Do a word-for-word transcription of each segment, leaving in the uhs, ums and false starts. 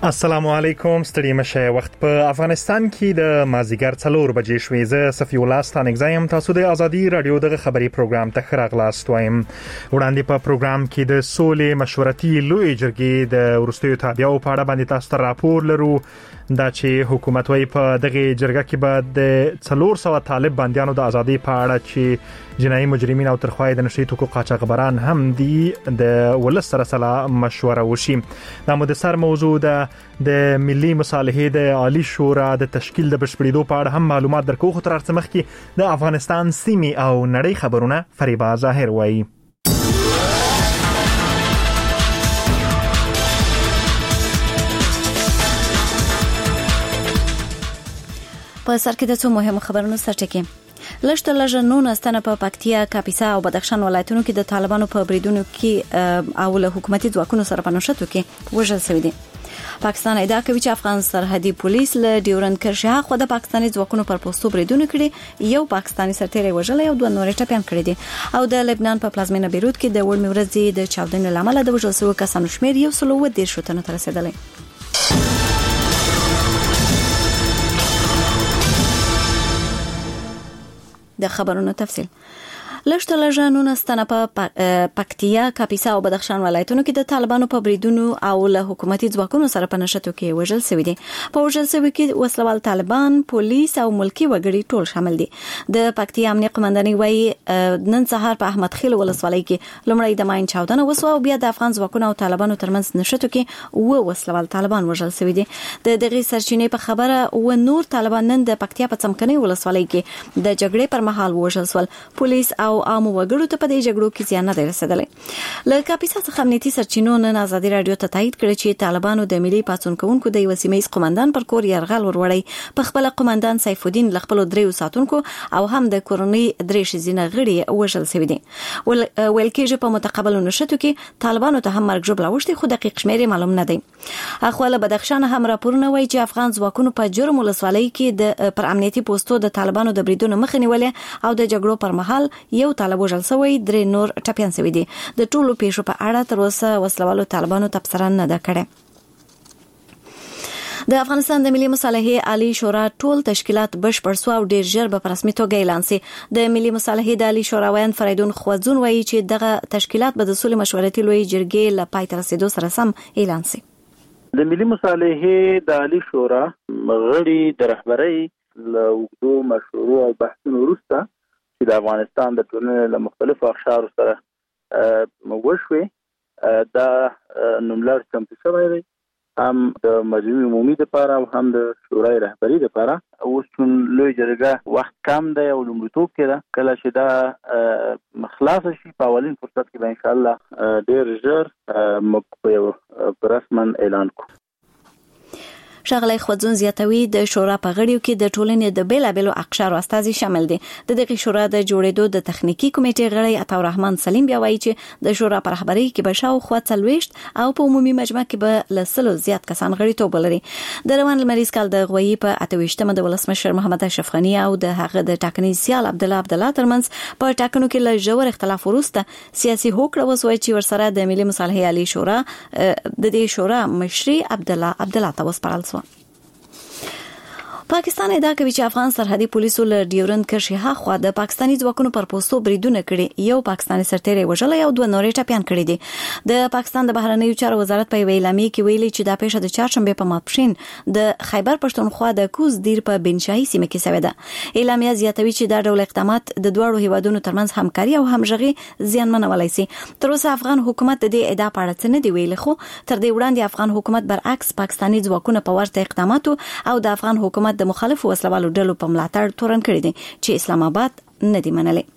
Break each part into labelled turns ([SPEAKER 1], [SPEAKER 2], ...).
[SPEAKER 1] السلام علیکم، ستړي مشه. وخت په افغانستان کې د مازیګر څلور بجې شوې. زه صفی الله ستانګزایم. تاسو د ازادي رادیو دغه خبري پروګرام ته خراغلاست وایم. وړاندې په پروګرام کې د سولې مشورتي لوی جرګې د ورستیو تابعو په اړه باندې تاسو ته راپور لرو. دا چې حکومت وايي په دغه جرګه کې به د څلور سوه طالب بنديانو د ازادي په اړه چې جنایي مجرمین او ترخوای د نشي توکو قاچاقبران هم دي د ولس سره سره مشوره وشي. دا مو د سر موضوع ده. د ملي مصالحې د عالی شورا د تشکیل د بشپړېدو په اړه هم معلومات درکو. خو تر څه مخکې د افغانستان سیمې او نړۍ خبرونه فریبا ظاهر وایي.
[SPEAKER 2] په سر کې د څو مهمو خبرونو سرټکی. لشت لجنون استنه په پکتیا، کاپیسا او بدخشان ولایتونو کې د طالبانو په بریدونو کې او له حکومتي ځواکونو سره په نشټو کې وژل شوی دي. پاکستان ادعا کوي چې افغان سرحدي پولیس له ډیورند کرښې خو د پاکستاني ځواکونو پر پوسټو بریدونه کړي. یو پاکستاني سرتیری وژل او دوه نور ټپيان کړي دي. او د لبنان په پلازمینه بیروت کې د وړمې ورځې د چاودنې لامل د وژل شوی کسانو شمیر یو سل او دېرش تنو ته رسیدلی. د خبرونو تفصیل. لشت لجنون استنه په پکتیا، کاپیسا او بدخشان ولایتونو کې د طالبانو په بریدونو او له حکومتي ځواکونو سره په نشټو کې وژل شوی دي. په وژل شوی کې وسلوال طالبان، پولیس او ملکی وګړي ټول شامل دي. د پکتیا امنیه قومندانۍ وايي نن سهار په احمد خیل ولسوالۍ کې لومړی د ماین چاودنه وسوه او بیا د افغان ځواکونو او طالبانو ترمنځ نشټو کې و وسلوال طالبان وژل شوی دي. د دغه سرچینې په خبره و نور طالبان نن د پکتیا په څمکنۍ ولسوالۍ کې د جګړې پر مهال وژل شول. پولیس او عام وګړو ته په دې جګړو کې زیان نه رسیدلی. له کاپیسا څخه امنیتي سرچینو نن ازادي رادیو ته تایید کړی چې طالبانو د ملي پاڅون کوونکو د یو سیمه ایز قومندان پر کور یرغل وروړی. په خپل قومندان سیف الدین ل خپل دریو ساتونکو او هم د کورنۍ درې شزینه غړي وژل شوی دي. ول کېږي په متقابل نشټو کې طالبانو ته هم مرګ جوړ لاوښتي، خو دقیق شمیر معلوم نه دی. اخو له بدخشان هم راپورونه وایي چې افغان ځواکونو په جرم ولسوالۍ کې د پر امنیتي پوسټو د طالبانو د بریدونو مخه نیولې او د جګړو پر مهال یو طالب وژل شوی، درې نور ټپيان شوی دي. د ټولو پیښو په اړه تر اوسه وسلوالو طالبانو تبصره نه ده کړې. د افغانستان د ملي مصالحې عالی شورا ټول تشکیلات بشپړ سو او ډیر ژر به په رسمي توګه اعلان شي. د ملي مصالحې د عالی شوراویان فریدون خوځون وایي چې دغه تشکیلات به د سولې مشورتي لوی جرګې له پای ته رسیدو سره سم اعلان شي.
[SPEAKER 3] د ملي مصالحې د عالی شورا غړي د رهبرۍ له وګړو مشورو او بحثونو وروسته چې د افغانستان د ټولنې له مختلفو اقشارو سره وشوې دا نوملړ چمتو شوی دی، هم د مجمع عمومي لپاره او هم د شورای رهبري لپاره. اوس چون لوی جرګه وخت کم دی او لومړیتوب کې ده، کله چې دا خلاص شي په اولین فرصت کې به ان شاء الله ډیر ژر موږ په رسما اعلان کوو.
[SPEAKER 2] شغله خوځون زیاتوي د شورا په غړیو کې د ټولنې د بیلابېلو اقشارو استازي شامل دي. د دغه شورا د جوړېدو د تخنیکی کمیټې غړی عطاالرحمن سلیم بیا وایي چې د شورا پر رهبرۍ کې به شاوخوا څلوېښت او په عمومي مجمع کې به له سلو زیات کسان غړیتوب ولري. د روان لمریز کال د غویي په اته ویشتمه د ولسمشر محمد اشرف غني او د هغه د ټاکنې سیال عبدالله عبدالله ترمنځ په ټاکنو کې له ژور اختلاف وروسته سیاسي هوکړه وسوه چې ورسره د ملي مصالحې عالی شورا د دې شورا مشري عبدالله عبدالله ته وسپارل شو. پاکستان ادعا کوي چې افغان سرحدي پولیسو له ډیورند کرښې هاخوا د پاکستاني ځواکونو پر پوسټو بریدونه کړي. یو پاکستاني سرتیری وژلی او دوه نور ټپيان کړي دي. د پاکستان د بهرنیو چارو وزارت په اعلامیه کې ویلي چې دا پیښه د چهارشنبه په ماسپښین د خیبر پښتونخوا د کوز دیر په بنشاهي سیمه کې شوې ده. اعلامیه زیاتوي چې دا ډول اقدامات د دوړو هیوادونو ترمنځ همکاري او همغږي زیانمنولای شي. تر اوسه افغان حکومت د دې ادعا په اړه څه نه دی ویلي، خو تر دې وړاندې افغان حکومت برعکس پاکستاني ځواکونه په ورته اقداماتو او د افغان حکومت د مخالفو وسلوالو ډلو په ملاتړ تورن کړی دي چې اسلام آباد نه دی منلی.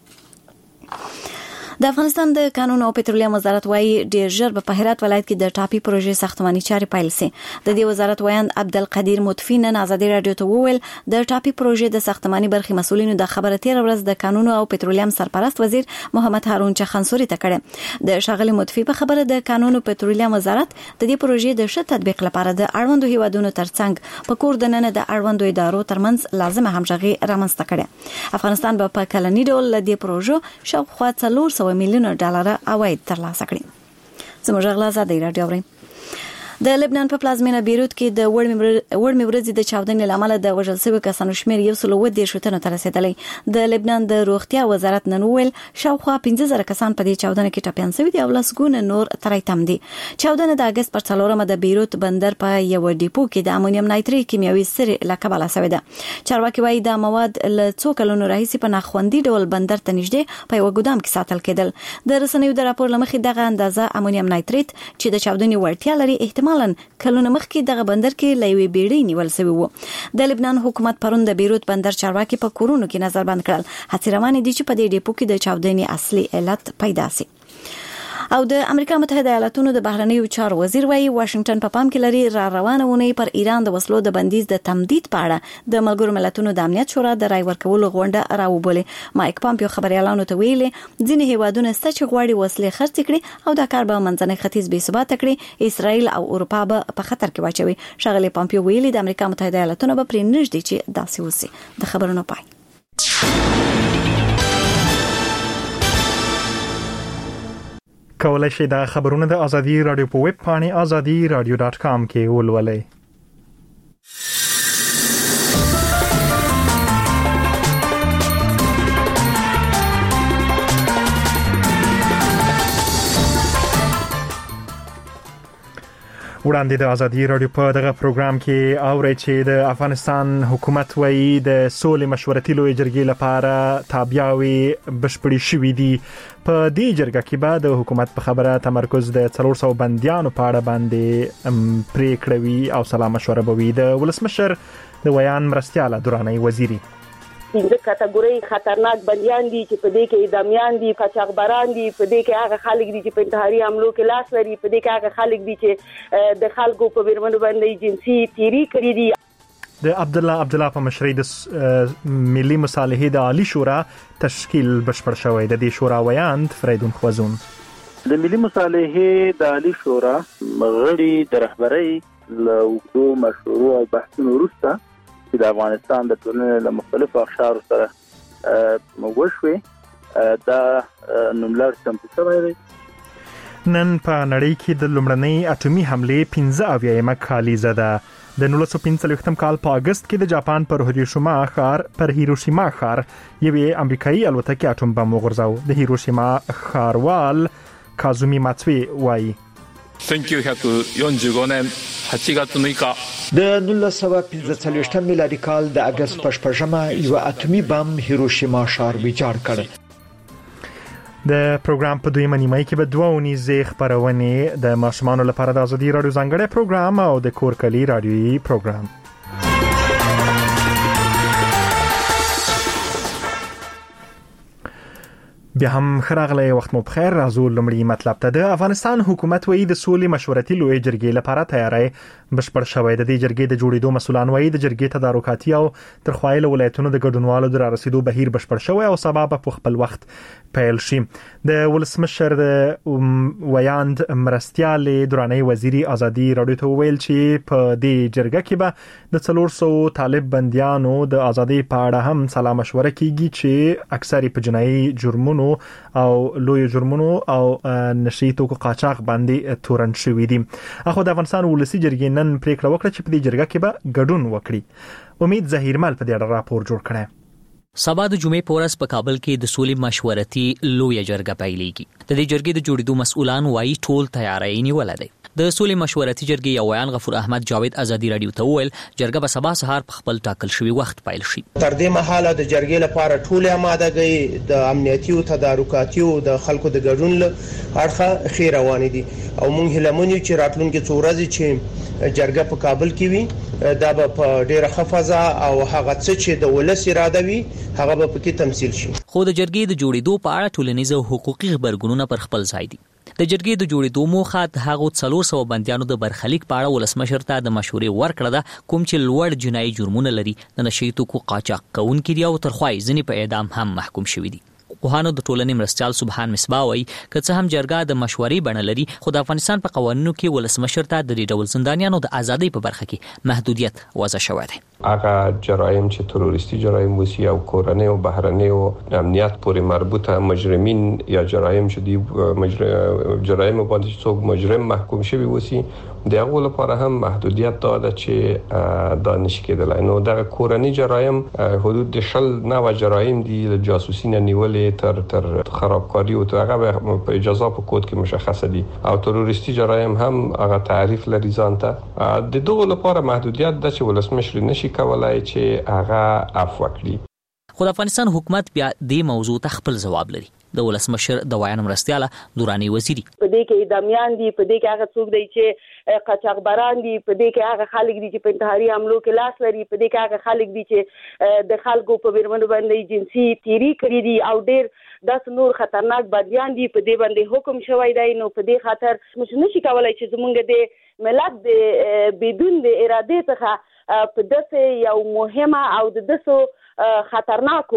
[SPEAKER 2] د افغانستان د قانون او پټرولیم وزارت وايي ډیر ژر په هرات ولایت کې د ټاپي پروژې ساختماني چارې پیل شي. د دې وزارت وایي عبدالقدیر مطفی نن ازادي رادیو ته وویل د ټاپي پروژې د ساختماني برخې مسولینو د خبره تیر ورځ د قانون او پټرولیم سرپرست وزیر محمد هارون چخانسوري ته کړه. د شاغلي مطفی په خبره د قانون او پټرولیم وزارت د دې پروژې د ښه تطبیق لپاره د اړوندو هیوادونو ترڅنګ په کور د نن د اړوندو ادارو ترمنځ لازمه همغږي رامنځته کړه. افغانستان به په کلنی ډول د دې پروژو شاوخوا څلور سوه میلیونه ډالر عواید ترلاسه کړي. زموږ غلا زده رادیو اوري. د لبنان په پلازمینه بیروت کې د وړمې ورځې د چاودنې لامل د وژل شوی کسانو شمېر یو سل و دېرش تنو ته رسیدلی. د لبنان د روغتیا وزارت نن ویل شاوخوا پنځه زره کسان په دې چاودنه کې ټپيان شوي دي او لسګونه نور ترای تم دي. چاودنه د اگست پر څلورمه د بیروت بندر په یو ډیپو کې د امونیم نایتریت کیمیاوي سرې له کبله شوې ده. چارواکي وايي دا مواد له څو کلونو راهیسې په ناخوندي ډول بندر ته نږدې په یو ګودام کې ساتل کېدل. د رسنیو د راپور لمخې دغه اندازه امونیم نایتریت چې د چاودنې وړتیا لري احتمالاً کلونه مخکې دغه بندر کې لوي بیړۍ نیول شوی وو. د لبنان حکومت پرون د بیروت بندر چارواکي په کورونو کې نظر بند کړل. هڅې روانې دي چې په دې ډیپو کې د چاودنې اصلي علت پیدا شي. او د امریکا متحده ایالاتونو د بهرنیو چارو وزیر وايي واشنگټن په پام کې لري را روانه ونې پر ایران د وسلو د بندیز د تمدید په اړه د ملګرو ملتونو د امنیت شورا د رای ورکولو غونډه راوبولي. مایک پامپیو خبريالانو ته ویلي ځینې هیوادونه ست چې غواړي وسلې خرڅ کړي او دا کار به منځنی ختیځ بې ثبات کړي، اسرائیل او اروپا به په خطر کې واچوي. شغله پامپیو ویلي د امریکا متحده ایالاتونو به پرې نږدې چې داسې وسی. د خبرونو پای.
[SPEAKER 1] کولای شئ د خبرونو د ازادي رادیو په ویب پاڼې ازادي رادیو ډاټ کام کې ولولئ. وړاندې د ازادي رادیو په دغه پروګرام کې اورئ چې د افغانستان حکومت وایي د سولې مشورتي لوی جرګې لپاره تابعاوي بشپړې شوې دي. په دې جرګه کې به د حکومت په خبره تمرکز د څلور سوه بندیانو په اړه باندې پریکړه وي او سلا مشوره به وي. د ولسمشر د ویان مرستیاله دراني وزیري
[SPEAKER 4] د کټګوري خطرناک بنديان دي چې په دې کې اعدامیان دي، قاچاقبران دي، په دې کې هغه خلک دي چې په انتحاري حملو کې لاس لري، په دې کې هغه خلک دي چې د خلکو په بیرمنو باندې جنسي تیری کړی دي.
[SPEAKER 1] د عبد الله عبد الله په مشرۍ د ملي مصالحې د عالی شورا تشکیل بشپړ شوی. د دې شورا ویاند فریدون خوازون
[SPEAKER 3] د ملي مصالحې د عالی شورا مغړي د رهبرۍ له وګړو مشورو او بحثونو وروسته چې د افغانستان د ټولنې له مختلفو اقشارو سره وشوي دا نوملړ چمتو شوی دی.
[SPEAKER 1] نن په نړۍ کې د لومړنۍ اټومي حملې پنځه اویایمه کالیزه ده. د نولس سوه پنځه څلوېښتم کال په اگست کې د جاپان پر هیروشیما ښار پر هیروشیما ښار یوې امریکایي الوتکې اټوم بم وغورځاو. د هیروشیما ښاروال کازومی ماتسوی وایي
[SPEAKER 5] せんきゅうひゃくよんじゅうごねんはちがつむいか
[SPEAKER 6] د نولس سوه پنځه څلوېښتم میلادي کال د اگست په شپږمه یو اټومي بم هیروشیما ښار ویجاړ کړ.
[SPEAKER 1] د پروګرام په دویمه نیمه کې به دوه اونیزې خپرونې د ماشومانو لپاره د ازادي رادیو ځانګړی پروګرام او د کورکلي رادیوي پروګرام. بیا هم خراغله وخت مو بخیر. راځو لمړی مطلب ته. د افغانستان حکومت وایي د سولې مشورتي لوی جرګې لپاره تیاری بشپړ شوی. د دې جرګې د جوړېدو مسولان وایي د جرګې تدارکاتي او ترخوایل ولایتونو د ګډونوالو د رارسیدو بهیر بشپړ شوی او سبب په خپل وخت پیل شي. د ولسمشر د ویاند مرستیالې دراني وزیري ازادي رادیو ته ویل چې په دې جرګه کې به د څلور سوه طالب بنديانو د ازادي په اړه هم سلا مشوره کیږي چې اکثري په جنایي جرمونو او لوی جرمونو او نشي توکو قاچاق باندې تورن شوې دي. اخو د افغانستان ولسی جرګې نن پریکړه وکړه چې په دې جرګه کې به ګډون وکړي. امید ظهیرمل په دې اړه راپور جوړ کړی.
[SPEAKER 7] سبا د جمعې په ورځ په کابل کې د سولې مشورتي لوی جرګه پیلېږي. د دې جرګې د جوړېدو مسؤلان وایي ټول تیاری نیولې ده. د سولې مشورتي جرګې یو ویان غفور احمد جاوید ازادي رادیو ته وویل جرګه به سبا سهار په خپل ټاکل شوی وخت پیل شي.
[SPEAKER 8] تر دې مهاله د جرګې لپاره ټول آمادګي د امنیتي او تدارکاتي او د خلکو د ګډون اړخه خیر روان دي او موږ هلمونی چې راتلونکي څو ورځې چې جرګه په کابل کې وي دا به په ډیره خفضه او هغه څه چې د ولس اراده وي هغه به پکې تمثيل شي.
[SPEAKER 7] خو د جرګې د جوړېدو په اړه ټولنیز او حقوقي خبرګونونه پر خپل ځای دي. د جرګې د جوړېدو موخه د هغو څلور سوه بندیانو د برخلیک په اړه ولسمشر ته د مشورې ورکړه ده کوم چې لوړ جنایي جرمونه لري، د نشي توکو قاچاق کوونکي دي او ترخوای ځینې په اعدام هم محکوم شوي دي. پوهانو د ټولنې مرستیال سبحان مصباح وایي که څه هم جرګه د مشورې بڼه لري خو د افغانستان په قوانینو کې ولسمشر ته د دې ډول زندانیانو د ازادۍ په برخه کې محدودیت وضع شوی دی.
[SPEAKER 9] هغه جرایم چې تروریستي جرایم وسی او کورنۍ او بهرنۍ او امنیت پورې مربوطه مجرمین یا جرایم شدي مجرم جرایم باندې څوک مجرم محکوم شوی وسی د هغه لپاره هم محدودیت دا چې دا نشي کېدلای. نو د کورنۍ جرایم حدود د شل نوع جرایم دي، جاسوسي نه نیولې تر تر خرابکاری او هغه په اجازه په کود کې مشخصه دي، او تروریستي جرایم هم هغه تعریف لري ځانته. د دغه لپاره محدودیت د چې ولسمشر نشي کولای چې هغه عفو کړي.
[SPEAKER 7] خو د افغانستان حکومت بیا د موضوع ته خپل جواب لري. د ولسمشر د ویاند مرستیاله دوراني وزیری
[SPEAKER 4] په دې کې اعدامیان دي، په دې کې هغه څوک دی چې قاچاقبران دي، په دې کې هغه خلک دي چې په انتحاري حملو کې لاس لري، په دې کې هغه خلک دي چې د خلکو په بیرمنو باندې جنسي تیری کړی دي، او ډېر داس نور خطرناک بندیان دي په دې باندې حکم شوی دی. نو په دې خاطر موږ نشي کولای چې زمونږ د ملت د بدون د اراده څخه په داسې یو مهمه او د داسو خطرناکو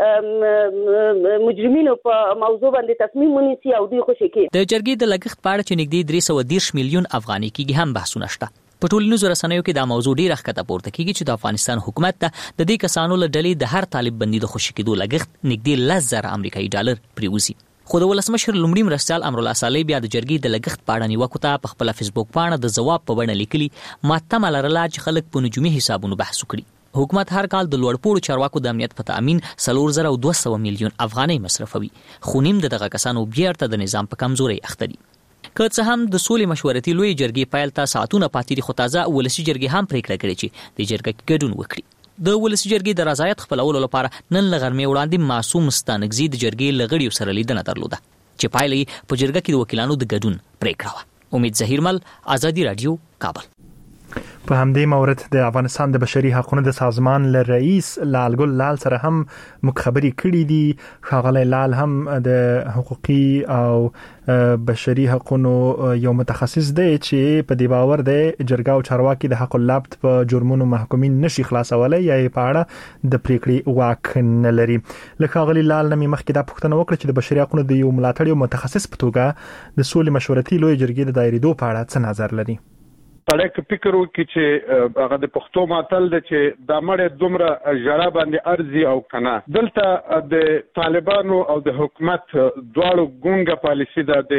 [SPEAKER 4] مجرمینو په موضوع باندې تصمیم ونیسي او دوی خوشي کړي.
[SPEAKER 7] د جرګې د لګښت په اړه چې نږدې درې سوه دېرش میلیون افغانۍ کېږي هم بحثونه شته. په ټولنیزو رسنیو کې دا موضوع ډېره ښکته پورته کېږي چې د افغانستان حکومت ته د دې کسانو له ډلې د هر طالب بندي د خوشي کېدو لګښت نږدې لس زره امریکایي ډالر پریوزي. خو د ولسمشر لومړي مرستیال امرالله صالح بیا د جرګې د لګښت په اړه نیوکو ته په خپله فیسبوک پاڼه د ځواب په بڼه لیکلي ما تمه لرله چې خلک په نجومي حسابونو بحث وکړي. حکومت هر کال د لوړپوړو چارواکو د امنیت په تامین څلور زره او دوه سوه میلیون افغانۍ مصرفوي، خو نیم د دغه کسانو بیرته د نظام په کمزورۍ اخته دي. که څه هم د سولې مشورتي لوی جرګې پیل ته ساعتونه پاتې دي، خو تازه ولسي جرګې هم پریکړه کړې چې د جرګې کې ګډون وکړي. د ولسي جرګې د رضایت خپلولو لپاره نن له غرمې وړاندې معصوم ستانکزي د جرګې له غړیو سره لیدنه درلوده چې پایله یې په جرګه کې د وکیلانو د ګډون پریکړه وه. امید ظهیرمل، ازادي رادیو، کابل.
[SPEAKER 1] په همدې مورد د افغانستان د بشري حقوقو د سازمان له رئیس لال ګل لال سره هم مخابري کړې دي. ښاغلی لال هم د حقوقي او بشري حقوقو یو متخصص دی چې په دې باور دی جرګه او چارواکي د حق اللبت په جرمونو محکومین نشي خلاصولای یا په اړه د پریکړې واک نه لري. له ښاغلی لال نه مخکې دا پوښتنه وکړه چې د بشري حقوقو د یو ملاتړ او متخصص په توګه د سولې مشورتي لوی جرګې د دایریدو په اړه څه نظر لري.
[SPEAKER 10] سړی که فکر وکړي چې هغه د پښتو متل دی چې دا مړی دومره ژړا باندې ارزي او کنه، دلته د طالبانو او د حکومت دواړو ګونګه پالیسي ده د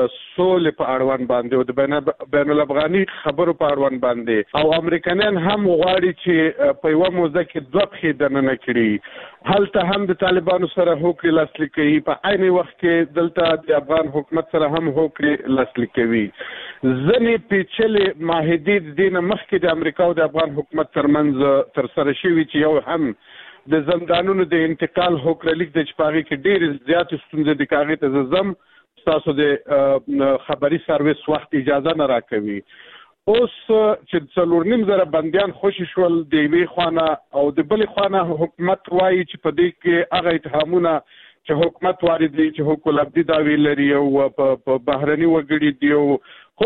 [SPEAKER 10] سولې په اړوند باندې او د بین الافغاني خبرو په اړوند باندې، او امریکایان هم غواړي چې په یوه موضوع کې دوه پښې دننه کړي. هلته هم د طالبانو سره هوکړې لاسلیک کوي، په عین وخت کې دلته د افغان حکومت سره هم هوکړې لاسلیک کوي. ځینې پیچلې معاهدې د دې نه مخکې د امریکا او د افغان حکومت ترمنځ ترسره شوي چې یو هم د زندانونو د انتقال هوکړه لیک دی چې په هغې کې ډېرې زیاتې ستونزې دي، که هغې ته زه ځم ستاسو د خبري سروس وخت اجازه نه راکوي. اوس چې څلور نیم زره بندیان خوشي شول د یوې خوا او د بلې خوا حکومت وایي چې په دې کې هغه اتهامونه چې حکومت وارد دي چې حقوق العبدي دعوې لري او په بهرني وګړي دي او خو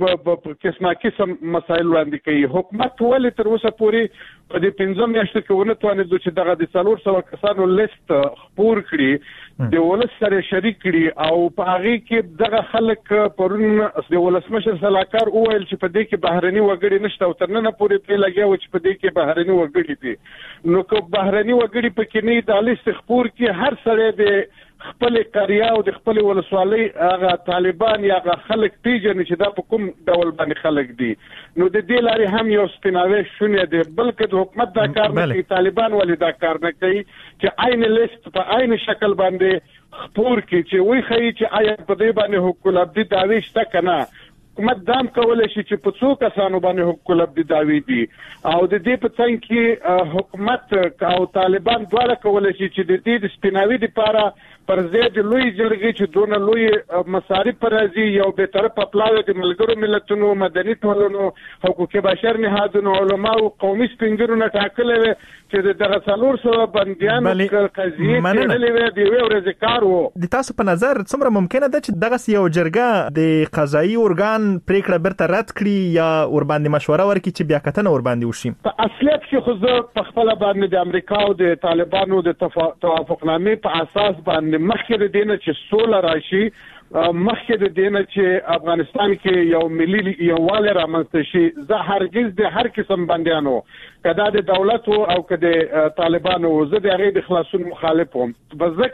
[SPEAKER 10] په قسمه قسم مسایل وړاندې کوي. حکومت ولې تر اوسه پورې په دې پنځه میاشتو کې ونه توانېدو چې دغه د څلور سوه کسانو لیست خپور کړي، د ولس سره شریک کړي، او په هغې کې دغه خلک پرون د ولسمشر سلاکار وویل چې په دې کې بهرني وګړي نشته او تر ننه پورې پرې لګیا و چې په دې کې بهرني وګړي دي. نو که بهرني وګړي پکې نه دا لیست خپور کړي، هر سړی د خپل قريه او د خپل ولسوالۍ هغه طالبان یا هغه خلک پیژني چې دا په کوم ډول باندې خلک دي. نو د دې لارې هم یو سپیناوی شونې دی، بلکې د حکومت دا کار نه کوي، طالبان ولې دا کار نه کوي چې عین لیست په عین شکل باندې خپور کړي چې وایي ښیي چې آیا په دې باندې حقوق العبدي دعوې شته که نه. حکومت دام کولی شي چې په څو کسانو باندې حقوق العبدي دعوې دي، او د دې په څنګ کې حکومت او طالبان دواړه کولی شي چې د دې د سپیناوي دپاره پر ځای د لوی جرګې چې دونه لوی مصارف راځي، یو بېطرفه پلاوی د ملګرو ملتونو، مدني ټولنو، حقوق بشر نهادونو، علماو، قومي سپین ږیرو نه ټاکلی وی چې د دغه څلور سوه بندیانو قضیې څېړلې وې د یوې ورځې کار و.
[SPEAKER 1] د تاسو په نظر څومره ممکنه ده چې دغسې یو جرګه د قضایي ارګان پریکړه بیرته رد کړي یا ورباندې مشوره ورکړي چې بیا کتنه ورباندې وشي؟
[SPEAKER 10] په اصلیت کې خو زه په خپله باندې د امریکا او د طالبانو د توافقنامې په اساس باندې مخکې د دې نه چې سوله راشي، مخکې د دې نه چې افغانستان کې یو ملي یووالی رامنځته شي، زه هرګز د هر قسم بندیانو که دا د دولت او که د طالبانو زه د هغې د خلاصون مخالف وم، ځکه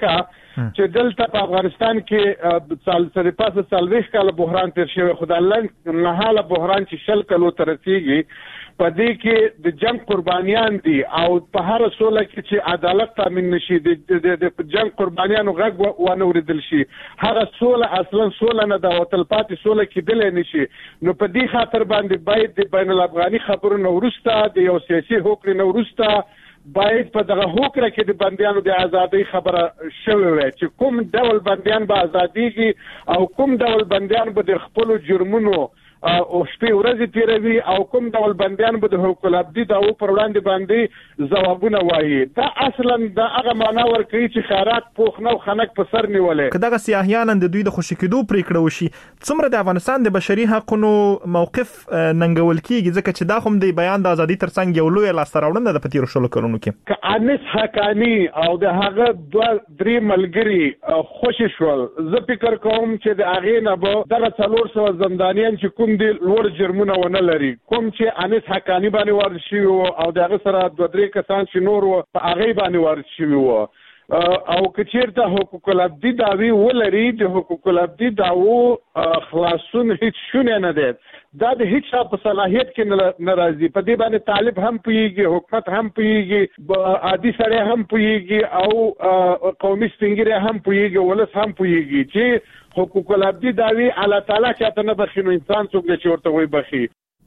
[SPEAKER 10] چې دلته په افغانستان کې سال سره پاسه څلوېښت کاله بحران تیر شوی، خدای لنګ نهاله بحران چې شل کلو ته رسیږي. په دې کې د جنگ قربانیان دي او په هر سوله کې چې عدالت تامین نشي، د جنگ قربانیانو غږ ونه اوریدل شي، هغه سوله اصلا سوله نه ده او تلپاتې سوله کېدلی نشي. نو په دې خاطر باندې باید د بین الافغاني خبرو نه وروسته د یو سیاسي هوکړې نه وروسته باید په دغه هوکړه کې د بندیانو د ازادۍ خبره شوې وای چې کوم ډول بندیان به ازادېږي او کوم ډول بندیان به د خپلو جرمونو او شپې ورځې تیروي او کوم ډول بندیان به د حقوق العبدي دعوو پر وړاندې باندې ځوابونه وایي. دا اصلا د هغه معنا ورکوي چې خیرات پوخ نه او خنک په سر نیولې.
[SPEAKER 1] که دغه سیاحیان د دوی د خوشي کېدو پریکړه وشي، څومره د افغانستان د بشري حقوقو موقف ننګول کیږي؟ ځکه چې دا هم د بیان د ازادي ترڅنګ یو لوی لاسته راوړنه ده په تیرو شلو کلونو کې.
[SPEAKER 10] که انس حقانی او د هغه دوه درې ملګري خوشي شول، زه فکر کوم چې د هغې نه به دغه څلور سوه زندانیان چې کوم دي لوړ جرمونه ونه لري. کوم چې انس حقانی باندې وارد شوي وو او د هغه سره دوه درې کسان چې نور وو په هغې باندې وارد شوي وو، او که چېرته حقوق العبدي دعوې ولري، د حقوق العبدي دعوو خلاصون هیڅ شونی نه دی. دا د هیڅ چا په صلاحیت کې نه راځي. په دې باندې طالب هم پوهېږي، حکومت هم پوهېږي، عادي سړی هم پوهېږي او قومي سپین ږیری هم پوهېږي، ولس هم پوهېږي چې حقوق العبدي دعوې الله تعالی چاته نه بخي، نو انسان څوک دی چې ورته وایي بخي.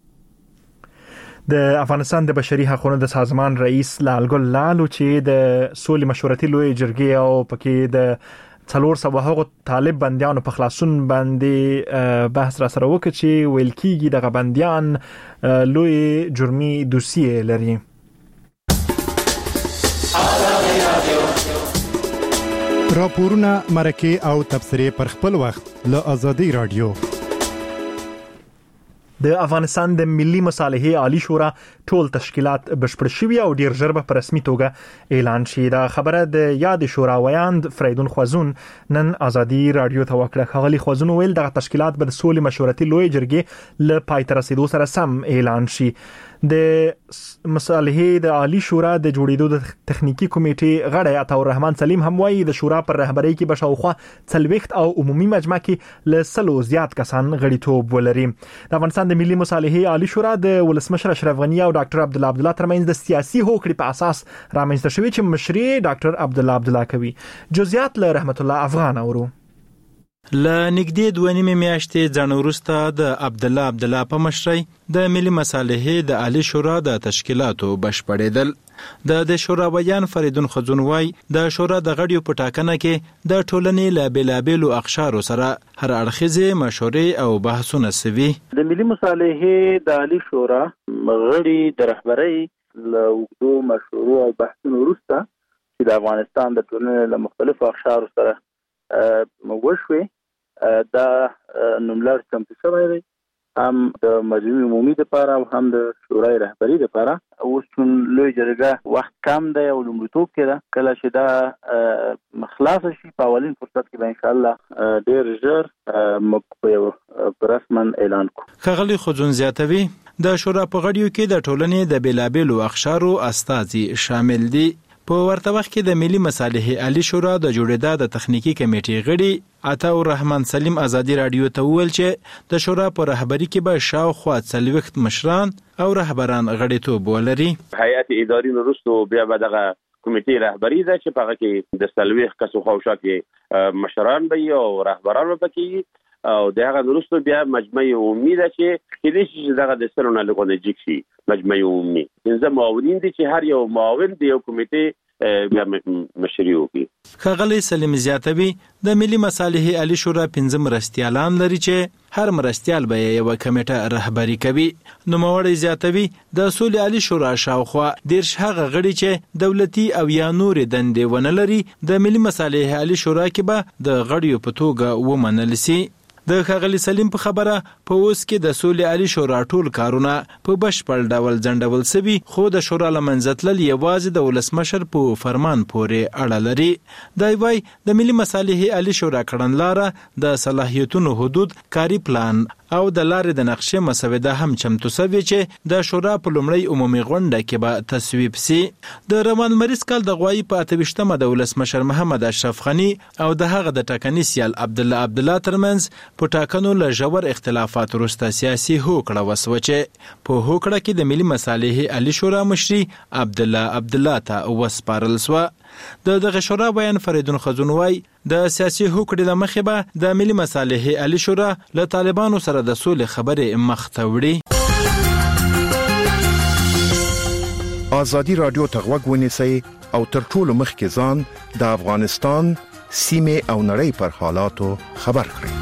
[SPEAKER 1] د افغانستان د بشري حقوقو د سازمان رئیس لالګل لالو چې د سولې مشورتي لوی جرګې او پکې د څلور سوه هغو طالب بندیانو په خلاصون باندې بحث را سره وکړ چې ویل کېږي دغه بندیان لوی جرمي دوسیې لري.
[SPEAKER 11] راپورونه، مرکې او تبصرې پر خپل وخت له آزادي رادیو.
[SPEAKER 1] د افغانستان د ملي مصالحې عالی شورا ټول تشکیلات بشپړ شوي او ډیر ژر به په رسمي توګه اعلان شي. دا خبره د یاد شورا ویاند فریدون خوازون نن آزادي رادیو ته وکړه. ښاغلي خوازون ویل دغه تشکیلات به د سولې مشورتي لوی جرګې له پای ته رسیدو سره سم اعلان شي. د مصالحې د عالی شورا د جوړېدو د تخنیکی کمیټې غړی عطاء الرحمن سلیم هم وایي د شورا پر رهبرۍ کې به شاوخوا څلوېښت او عمومي مجمع کې له سلو زیات کسان غړیتوب ولري. د افغانستان د ملي مصالحې عالی شورا د ولسمشر اشرف غنی او ډاکټر عبدالله عبدالله ترمنځ د سیاسي هوکړې په اساس رامنځته شوی چې مشري ډاکټر عبدالله عبدالله کوي. جزئیات له رحمت الله افغان اورو.
[SPEAKER 12] له نږدې دوه نیمې میاشتې ځنډ وروسته د عبدالله عبدالله په مشرۍ د ملي مصالحې د عالی شورا د تشکیلاتو بشپړېدل. د د شورا ویان فریدون خوازون وایي د شورا د غړیو په ټاکنه کې د ټولنې له بېلابېلو اقشارو سره هر اړخیزې مشورې او بحثونه سوي.
[SPEAKER 3] د ملي مصالحې د عالی شورا غړي د رهبرۍ له اوږدو مشورو او بحثونو وروسته چې د افغانستان د ټولنې له مختلفو اقشارو سره وشوي، دا نوملړ چمتو شوی دی، هم د مجمع عمومي دپاره او هم د شورای رهبري دپاره. اوس چون لوی جرګه وخت کم دی او لومړیتوب کې ده، کله چې دا خلاصه شي په اولین فرصت کې به انشاءالله ډېر ژر موږ په رسما اعلان کړو.
[SPEAKER 12] ښاغلي خوازون زیاتوي د شورا په غړیو کې د ټولنې د بېلابېلو اقشارو استازي شامل دي. په ورته وخت کې د ملي مصالحې عالی شورا د جوړېدا د تخنیکی کمیټې غړي عطاء الرحمن سلیم آزادي رادیو ته وویل چې د شورا په رهبري کې به شاوخوا څلوېښت مشران او رهبران غړیتوب ولري.
[SPEAKER 13] هیئت اداري وروسته بیا به دغه کمیټې رهبري ده چې په هغه کې د څلوېښت کسو خواوشا کې مشران به وي او رهبران به پکې او د هغه وروسته بیا مجمع عمومي ده چې کېدای شي چې دغه د سلو نه لږ ونه جګ شي. مجمع عمومي پنځه معاونین دي چې هر یو معاون د یو کمیټې بیا مشري وکړي.
[SPEAKER 12] ښاغلی سلیم زیاتوي د ملي مصالحې عالی شورا پنځه مرستیالان لري چې هر مرستیال به یوه کمیټه رهبري کوي. نوموړی زیاتوي د سولې عالی شورا شاوخوا دېرش هغه غړي چې دولتي او یا نورې دندې ونه لري د ملي مصالحې عالی شورا کې به د غړیو په توګه ومنل سي. د ښاغلي سلیم په خبره په اوس کې د سولې عالی شورا ټول کارونه په بشپړ ډول ځنډول سوي، خو د شورا له منځه تلل یوازې د ولسمشر په فرمان پورې اړه لري. دی وایي د ملي مصالحې عالی شورا کړنلاره د صلاحیتونو حدود، کاري پلان او د لارې د نقشې مسوده هم چمتو شوې چې د شورا په لومړۍ عمومي غونډه کې به تصویب سي. د روان مریض کال د غوایي په اته ویشتمه د ولسمشر محمد اشرف غني او د هغه د ټاکنې سیال عبدالله عبدالله ترمنځ په ټاکنو له ژور اختلافات وروسته سیاسي هوکړه وسوه چې په هوکړه کې د ملي مصالحې عالي شورا مشري عبدالله عبدالله ته وسپارل شوه. د دغه شورا بیان فریدون خزون وای د سیاسي هوکړې له مخې به د ملي مصالحې عالي شورا له طالبانو سره د سولې خبرې مخ ته وړي.
[SPEAKER 14] آزادي رادیو ته غوږ ونیسئ او تر ټولو مخکې ځان د افغانستان سیمې او نړۍ پر حالاتو خبر کړئ.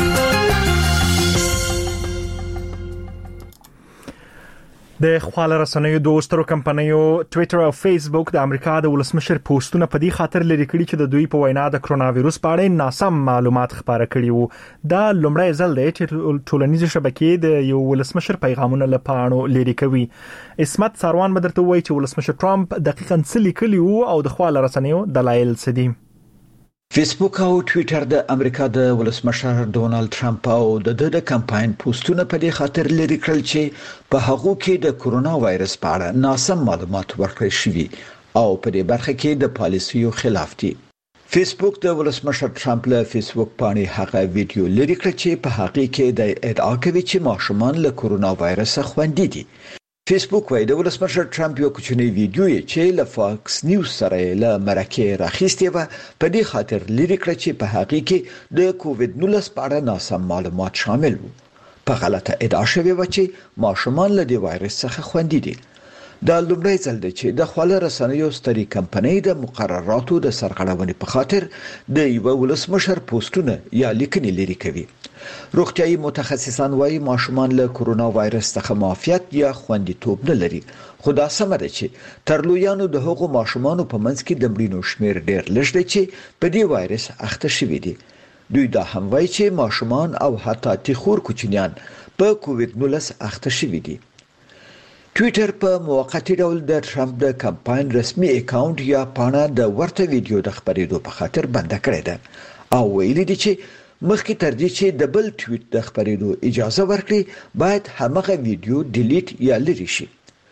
[SPEAKER 1] د خواله رسنیو دوسترو کمپنیو ټوئیټر او فیسبوک د امریکا د ولسمشر پوسټونه په دې خاطر لري کړي چې د دوی په وینا د کرونا وایرس په اړه ناسم معلومات خبره کړي وو. دا لومړی ځل دی چې ټولنیزې شبکې د یو ولسمشر پیغامونه له پاڼو لري کوي. اسمت ساروان بدرته وایي چې ولسمشر ټرمپ دقیقاً څه لیکلي وو او د خواله رسنیو دلایل څه دي.
[SPEAKER 6] فیسبوک او ټوئیټر د امریکا د ولسمشر ډونالد ټرمپ او د د کمپاین پوسټونه په دې خاطر لري کړل چې په هغه کې د کرونا وایرس په اړه ناسم معلومات ورکړل شوي او په دې برخه کې د پالیسیو خلاف دي. فیسبوک د ولسمشر ټرمپ له فیسبوک باندې هغه ویډیو لري کړ چې په هغه کې د ادعا کوي چې ماشومان له کرونا وایرس څخه خوندي دي. فیسبوک وايي د ولسمشر ټرمپ یو کوچنی ویډیو چې له فاکس نیوز سره له مرکه راخیستې و په دې خاطر لري کړ چې په هغه کې د کووډ نولس په اړه ناسم معلومات شامل وو. په غلطه ادعا شوی و چې ماشومان له دې وایرس څخه خوندي دي. دا لومړی ځل دی چې د خواله رسنیو ستري کمپنۍ د مقرراتو د سرغړونې په خاطر د یو ولسمشر پوسټونه یا لیکنې لري کوي. روغتيایي متخصصان وايي ماشومان له کرونا وایرس څخه معافیت یا خوندیتوب نه لري. خو دا سمه ده چې تر لویانو د هغو ماشومانو په منځ کې د مړینو شمیر ډېر لږ دی چې په دې وایرس اخته شوي دي. دوی دا هم وايي چې ماشومان او حتی تخور کوچنیان په کووډ نولس اخته شوي دي. ټوئیټر په موقتی ډول د ټرمپ د کمپاین رسمي اکاونټ یا پاڼه د ورته ویډیو د خبرېدو په خاطر بنده کړې ده او ویلي دي چې مخکې تر دې چې د بل ټویټ د خبرېدو اجازه ورکړي باید همغه ویډیو ډیلیټ یا لري شي.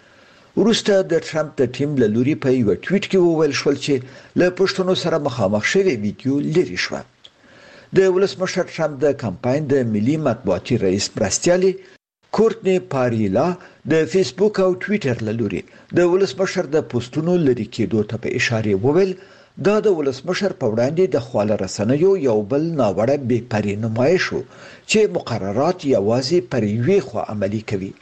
[SPEAKER 6] وروسته د ټرمپ د ټیم له لوري په یو ټویټ کې وویل شول چې له پښتنو سره مخامخ شوی ویډیو لري شو. د ولسمشر ټرمپ د کمپاین د ملي مطبوعاتي رئیس مرستیالي کورټنی پاریلا د فیسبوک او ټوئیټر له لوري د ولسمشر د پوسټونو لري کېدو ته په اشاره وویل دا د ولسمشر په وړاندې د خواله رسنیو یو بل ناوړه بې پرې نمایش و چې مقررات یوازې پر یوې خوا عملي کوي.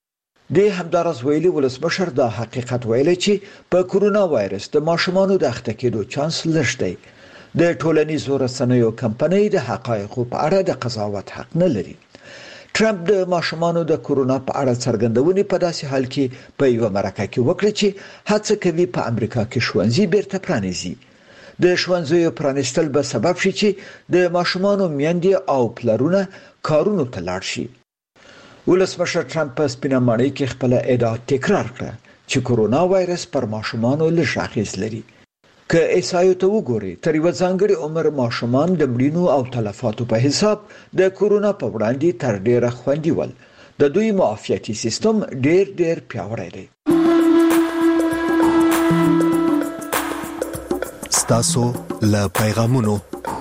[SPEAKER 6] د همدارس ویلي ولسمشر دا حقیقت ویلي چې په کرونا وایرس د ماشومانو د اخته کېدو چانس لږ دی. د ټولنیزو رسنیو کمپنۍ د حقایقو په اړه د قضاوت حق نه لري. ټرمپ د ماشومانو د کرونا په اړه څرګندونې په داسې حال کې په یو مرکه کې وکړه چې هڅه کوي په امریکا کې ښوونځي بیرته پرانیزي. د ښوونځیو پرانیستل به سبب شي چې د ماشومانو میندې او پلرونه کارونو ته لاړ شي. ولسمشر ټرمپ په سپینه ماڼۍ کې خپل ادعا تکرار کړه چې کرونا وایرس پر ماشومانو لږ اغېز لري. که ایسایو ته وګوري تر یو ځانګړي عمر ماشومان د مړینو او تلفاتو په حساب د کرونا په وړاندې تر ډیره خوندي ول. د دوی معافیتي سیستم ډیر ډیر پیاوړی دی.
[SPEAKER 14] ستاسو له پیغامونو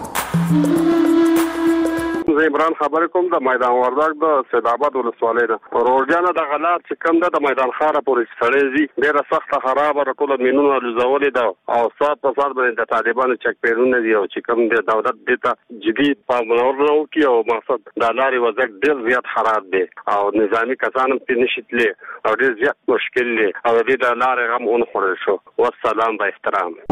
[SPEAKER 15] زه عمران خبر کوم د میدان وردګ د سیدآباد ولسوالۍ نه روډیانه د غلط چې کوم د میدان خاره پورې سړې زی ډیره سخته خراب را ټول مینونه لزولې ده او سات په سات باندې د طالبانو چک پیرونه دي او چې کوم د دولت دته جدي پاملور نو کی او مقصد د لارې وضعیت ډیر زیات خراب دی او نظامی کسان په نشیتلې او ډیر زیات مشکل دی او د لارې غم اون خورل شو. والسلام با احترام.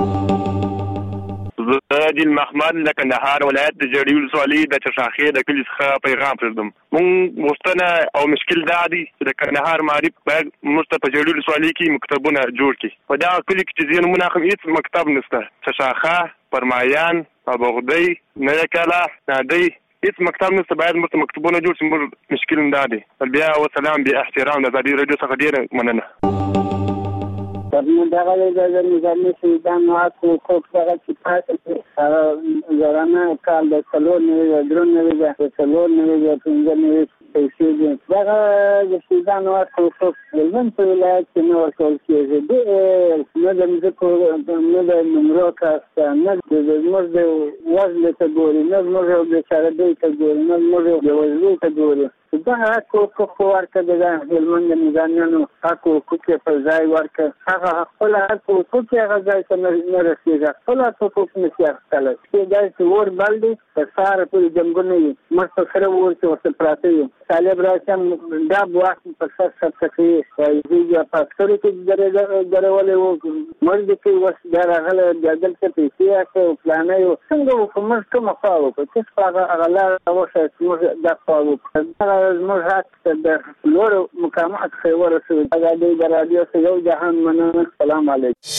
[SPEAKER 16] عادل محمد د کندهار ولایت د جړی ولسوالۍ د چشاخې د کلي څخه پیغام پرېږدم. مونږ مستنه او مشکل دا دی چې د کندهار معرف باید موږ ته په جړی ولسوالۍ کې مکتبونه جوړ کړي. په دا کلي کې چې ځینې مونږ هم هیڅ مکتب نشته. چشاخه، پرمایان، ابوغدی، نوکاله، نادی هیڅ مکتب نشته. باید موږ ته مکتبونه جوړ شي. موږ مشکل دا دی. بیا وسلام بیا احترام د ازادي رادیو څخه ډېره مننه.
[SPEAKER 17] ترمن دغه د نظامي سیستم واکو کوټه چې پاتې زرانه کال د سلون نه درون نه د سلون نه د څنګه نه پیسې دي دا د سودان ورته څه ولن په ولایت کې نو ورکول کېږي د نو د مزکو نو د نمرو کاست نه د موږ د وزن ته ګوري نه موږ د چارې ته ګوري نه موږ د وزن ته ګوري دا حق او حقوق ورکړه د هلمند میزانونو حق او حقوق په ځای ورکړه هغه خپل حق او حقوق هغه ځای ته نه رسیږي خپل حقوق نشي اخیستل چې دا چې ور باندې په ساره په جنګونه مست سره ورته ورته پراته یو طالب راځم دا وخت په سر سر کې یوه پاسکري کې درې درولې وو مرګ کې وس دا راغله د دلته پیسې او پلان یو څنګه حکومت کوم خاو په څه هغه غلا وشه چې دا خاو زموږ حق د لوړ مقامات څخه ورسوي دا د رادیو څخه یو جهان مننه سلام علیکم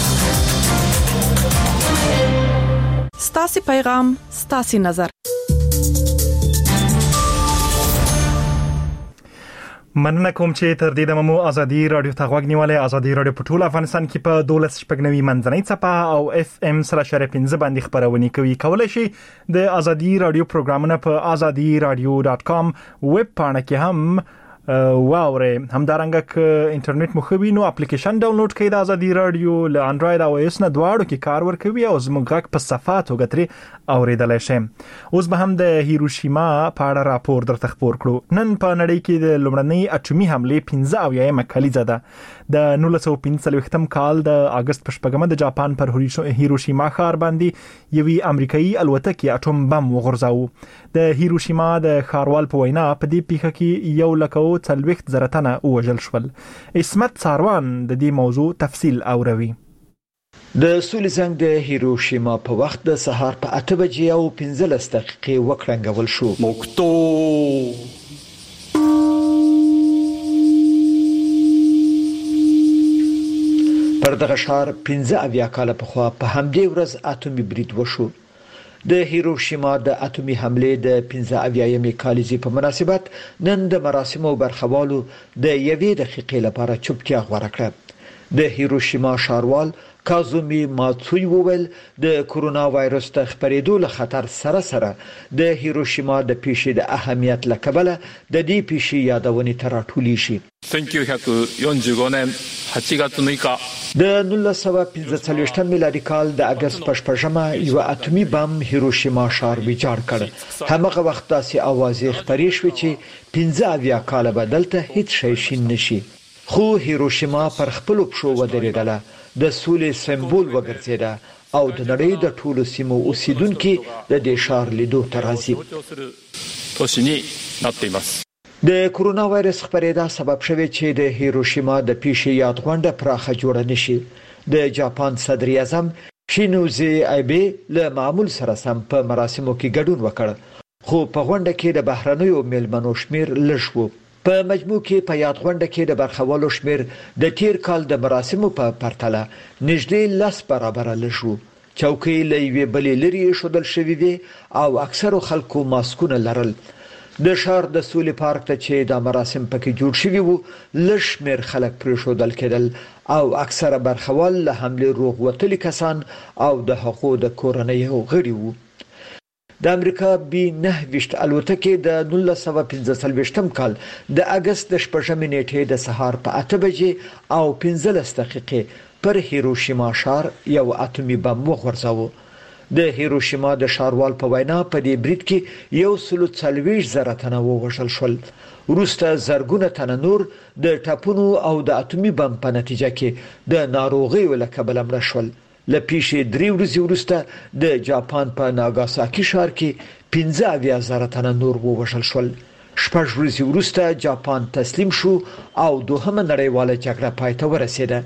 [SPEAKER 18] ستاسو پیغام ستاسو نظر
[SPEAKER 1] مننه کوم چې تر دې دمو ازادي رادیو ته غوږ نیولې ازادي رادیو په ټول افغانستان کې په دولس شپږنوي منځنۍ صفحه او اف ام سره شریک پنځه باندې خبرونه کوي کولای شي د ازادي رادیو پروګرامونه په ازادي رادیو ډاټ کام ویب پاڼه کې هم واوره همدارنګه ک انټرنیټ مو خوي نو اپلیکیشن ډاونلوډ کړئ د ازادي رادیو له انډراید او ایس نه دواړو کې کار ورکوي او زموږ غږ په صفحاتو غتري اوریدلای شئ اوس به هم د هیروشیما په اړه راپور درته خبر کړو نن په نړۍ کې د لومړنۍ اټومي حمله پنځه اویایم کلیزه ده د نولس سوه پنځه څلوېښتم کال د اگست په شپږمه د جاپان پر هیروشیما ښار باندې یوې امریکایي الوتکې اټوم بم وغورځاوه د هیروشیما د ښاروال په وینا په دې پیښه کې یو لکه څلوېښت زره تنه وژل شول اسمت ساروان د دې موضوع تفصیل اوروي
[SPEAKER 6] د سولې زنګ د هیروشیما په وخت د سهار په اته بجې او پنځلس دقیقې وکړنګول شو موکتو پر دغه ښار پنځه اویا کاله پخوا په همدې ورځ اټومي برید وشو د هیروشیما د اټومي حمله د پنځه اویایم کالیزې په مناسبت نن د مراسمو برخوالو د یوې دقیقې لپاره چوپتیا غوړه کړه د هیروشیما ښاروال کازومی ماتسوی وویل د کورونا وایرس د خپرېدو له خطر سره سره د هیروشیما د پیښې د اهمیت له کبله د دې پیښې یادونې تر ټولې شي
[SPEAKER 5] せんきゅうひゃくよんじゅうごねんはちがつむいか
[SPEAKER 6] د نولس سوه پنځه څلوېښتم میلادي کال د اگست په شپږمه یو اټومي بم هیروشیما ښار ویجاړ کړ همغه وخت داسې اوازې خپرې شوې چې پنځه اویا کاله به دلته هیڅ شی شین نشي خو هیروشیما پر خپلو پښو ودرېدله د سولې سمبول وګرځېده او د نړۍ د ټولو سیمو اوسیدونکو د دې ښار لیدو ته راځي د کورونا وایرس خپرېدا سبب شوی چې د هیروشیما د پیښې یاد غونډه پراخه جوړه نشي د جاپان صدر اعظم شینوزي ایبه له معمول سره سم په مراسمو کې ګډون وکړ خو په غونډه کې د بهرنیو میلمنو شمیر لږ و په مجموع کې په یاد غونډه کې د برخوالو شمیر د تیر کال د مراسمو په پرتله نږدې لس برابر لږ و چوکۍ له یوې بلې لري شودل شوې وي او اکثرو خلکو ماسکونه لرل د ښار د سولې پارک ته چې د مراسم پکې جوړ شوی وو لږ شمیر خلک پرې شودل کېدل او اکثره برخوال له حمله روغ وتلي کسان او د حقوق د کورنۍ غړي وو د امریکا بي نه ویشت الوتکې د نولس سوه پنځه څلوېښتم کال د اگست د شپږمې نیټې د سهار په اته بجې او پنځلس دقیقې پر هیروشیما ښار یو اټومي بم وغورځاوه د هیروشیما د ښاروال په وینا په دې برید کې یو سل څلوېښت زره تنه ووژل شول وروسته زرګونه تنه نور د ټاپونو او د اټومي بم په نتیجه کې د ناروغیو له کبله مړه شول له پیښې درې ورځې وروسته د جاپان په ناګاساکي ښار کې پنځه اویا زره تنه نور ووژل شول شپږ ورځې وروسته جاپان تسلیم شو او دوهمه نړیواله جګړه پای ته ورسېده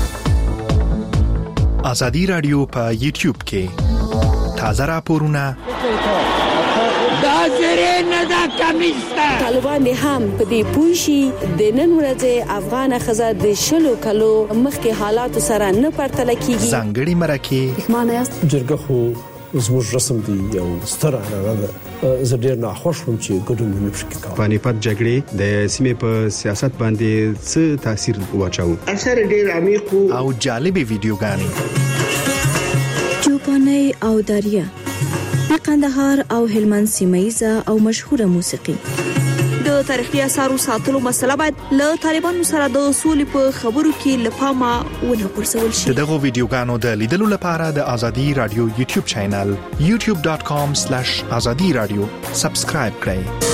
[SPEAKER 11] ازادي رادیو په یوټیوب کې تازه راپورونه
[SPEAKER 19] دا زری نه دا کمیسته
[SPEAKER 2] طالبان هم په دې پوښي د نن ورځې افغان خزه د شلو کلو مخکې حالات سره نه پرتل کیږي
[SPEAKER 11] ځانګړي مرکه
[SPEAKER 20] معنی است جرګه خو زموږ رسم دی یو ستر هغه زه ډیر نه خوشم چې ګډون نه پکې کوي
[SPEAKER 21] پانیپت جګړې د سیمې په سیاست باندې څه تاثیر واچاو
[SPEAKER 19] اثر ډیر عمیق
[SPEAKER 11] او جالب ویډیوګانې
[SPEAKER 2] چوپاني او داریا د قندهار او هلمند سیمایزه او مشهوره موسیقي د
[SPEAKER 8] د تاریخي آثارو ساتلو مسله باید له طالبانو سره د سولې په خبرو کې لپاره ونه پرسول شي.
[SPEAKER 1] دغه ویډیوګانو د لیدلو لپاره د ازادي رادیو یوټیوب چینل یوټیوب ډاٹ کام سلیش ازادي رادیو سبسکرایب کړئ.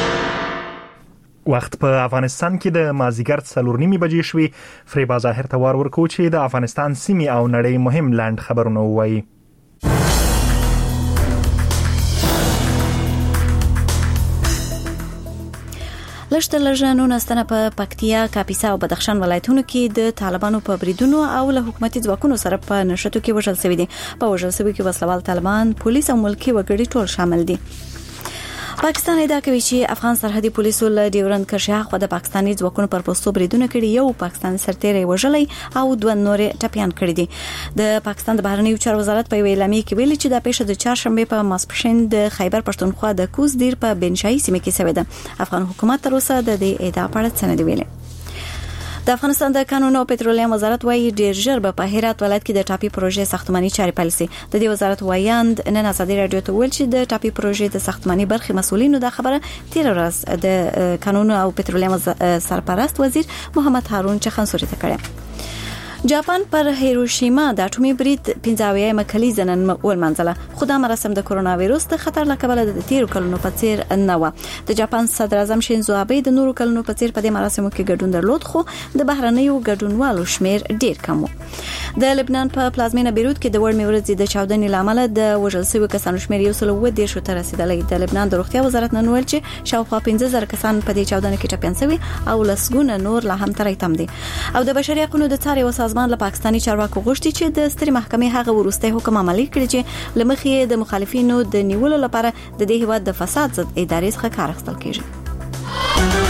[SPEAKER 1] وخت په افغانستان کې د مازیګر څلور نیمې بجې شوې. فریبا ظاهر ته وار ورکو چې د افغانستان سیمې او نړۍ مهم لاند خبرونه ووایي.
[SPEAKER 2] لشته لژانو نستنه په پکتیا، کاپیسا او بدخشان ولایتونو کې د طالبانو په بریدونو او له حکومتي ځواکونو سره په نشټو کې وژل شوي دي. په وژل شوي کې وسلوال طالبان، پولیس او ملکی وګړي ټول شامل دي. پاکستان ادعا کوي چې افغان سرحدي پولیسو له ډیورند کرښې خوا د پاکستاني ځواکونو پر پوستو بریدونه کړي، یو پاکستاني سرتیری وژلی او دوه نور ټپيان کړي دي. د پاکستان د بهرنیو چارو وزارت په اعلامیه کې ویلي چې دا پیښه د چهارشنبه په ماسپښین د خیبر پښتونخوا د کوز دیر په بنشاهي سیمه کې شوې ده. افغان حکومت تر اوسه د دې ادعا په اړه څه نه دی ویلي. د افغانستان د کانونو او پټرولیم وزارت وايي ډیر ژر به په هرات ولایت کې د ټاپي پروژې ساختماني چارې پیل شي. د دې وزارت وایاند نن ازادي رادیو ته ویل چې د ټاپي پروژې د ساختماني برخې مسولینو د خبره تیر ورځ د کانونو او پټرولیم سرپرست وزیر محمد هارون چخانسوري ته کړه. جاپان پر هیروشیما د اټومي برید پنځاویه مکلیز نن ولمنځله، خو دا مراسم د کرونا وایروس د خطر له کبله د تیرو کلونو په څیر نه و. د جاپان صدر اعظم شینزو آبه د نورو کلونو په څیر په دې مراسمو کې ګډون درلود، خو د بهرنیو ګډونوالو شمیر ډیر کم و. د لبنان په پلازمینه بیروت کې د وړمې ورځې د چاودنې لامل د وژل شویو کسانو شمیر یو سل و دېرش ته رسیدلی. د لبنان د روغتیا وزارت نن ویل چې شاوخوا پنځه زره کسان په دې چاودنه کې ټپیان شوي او لسګونه نور لا هم ترې تم دي. او د بشري حقوقو د څاري او سازمان له پاکستاني چارواکو غوښتي چې د سترې محکمې هغه وروستي حکم عملي کړي چې لمخې د مخالفینو د نیولو لپاره د دې هیواد د فساد ضد ادارې څخه کار اخیستل کیږي.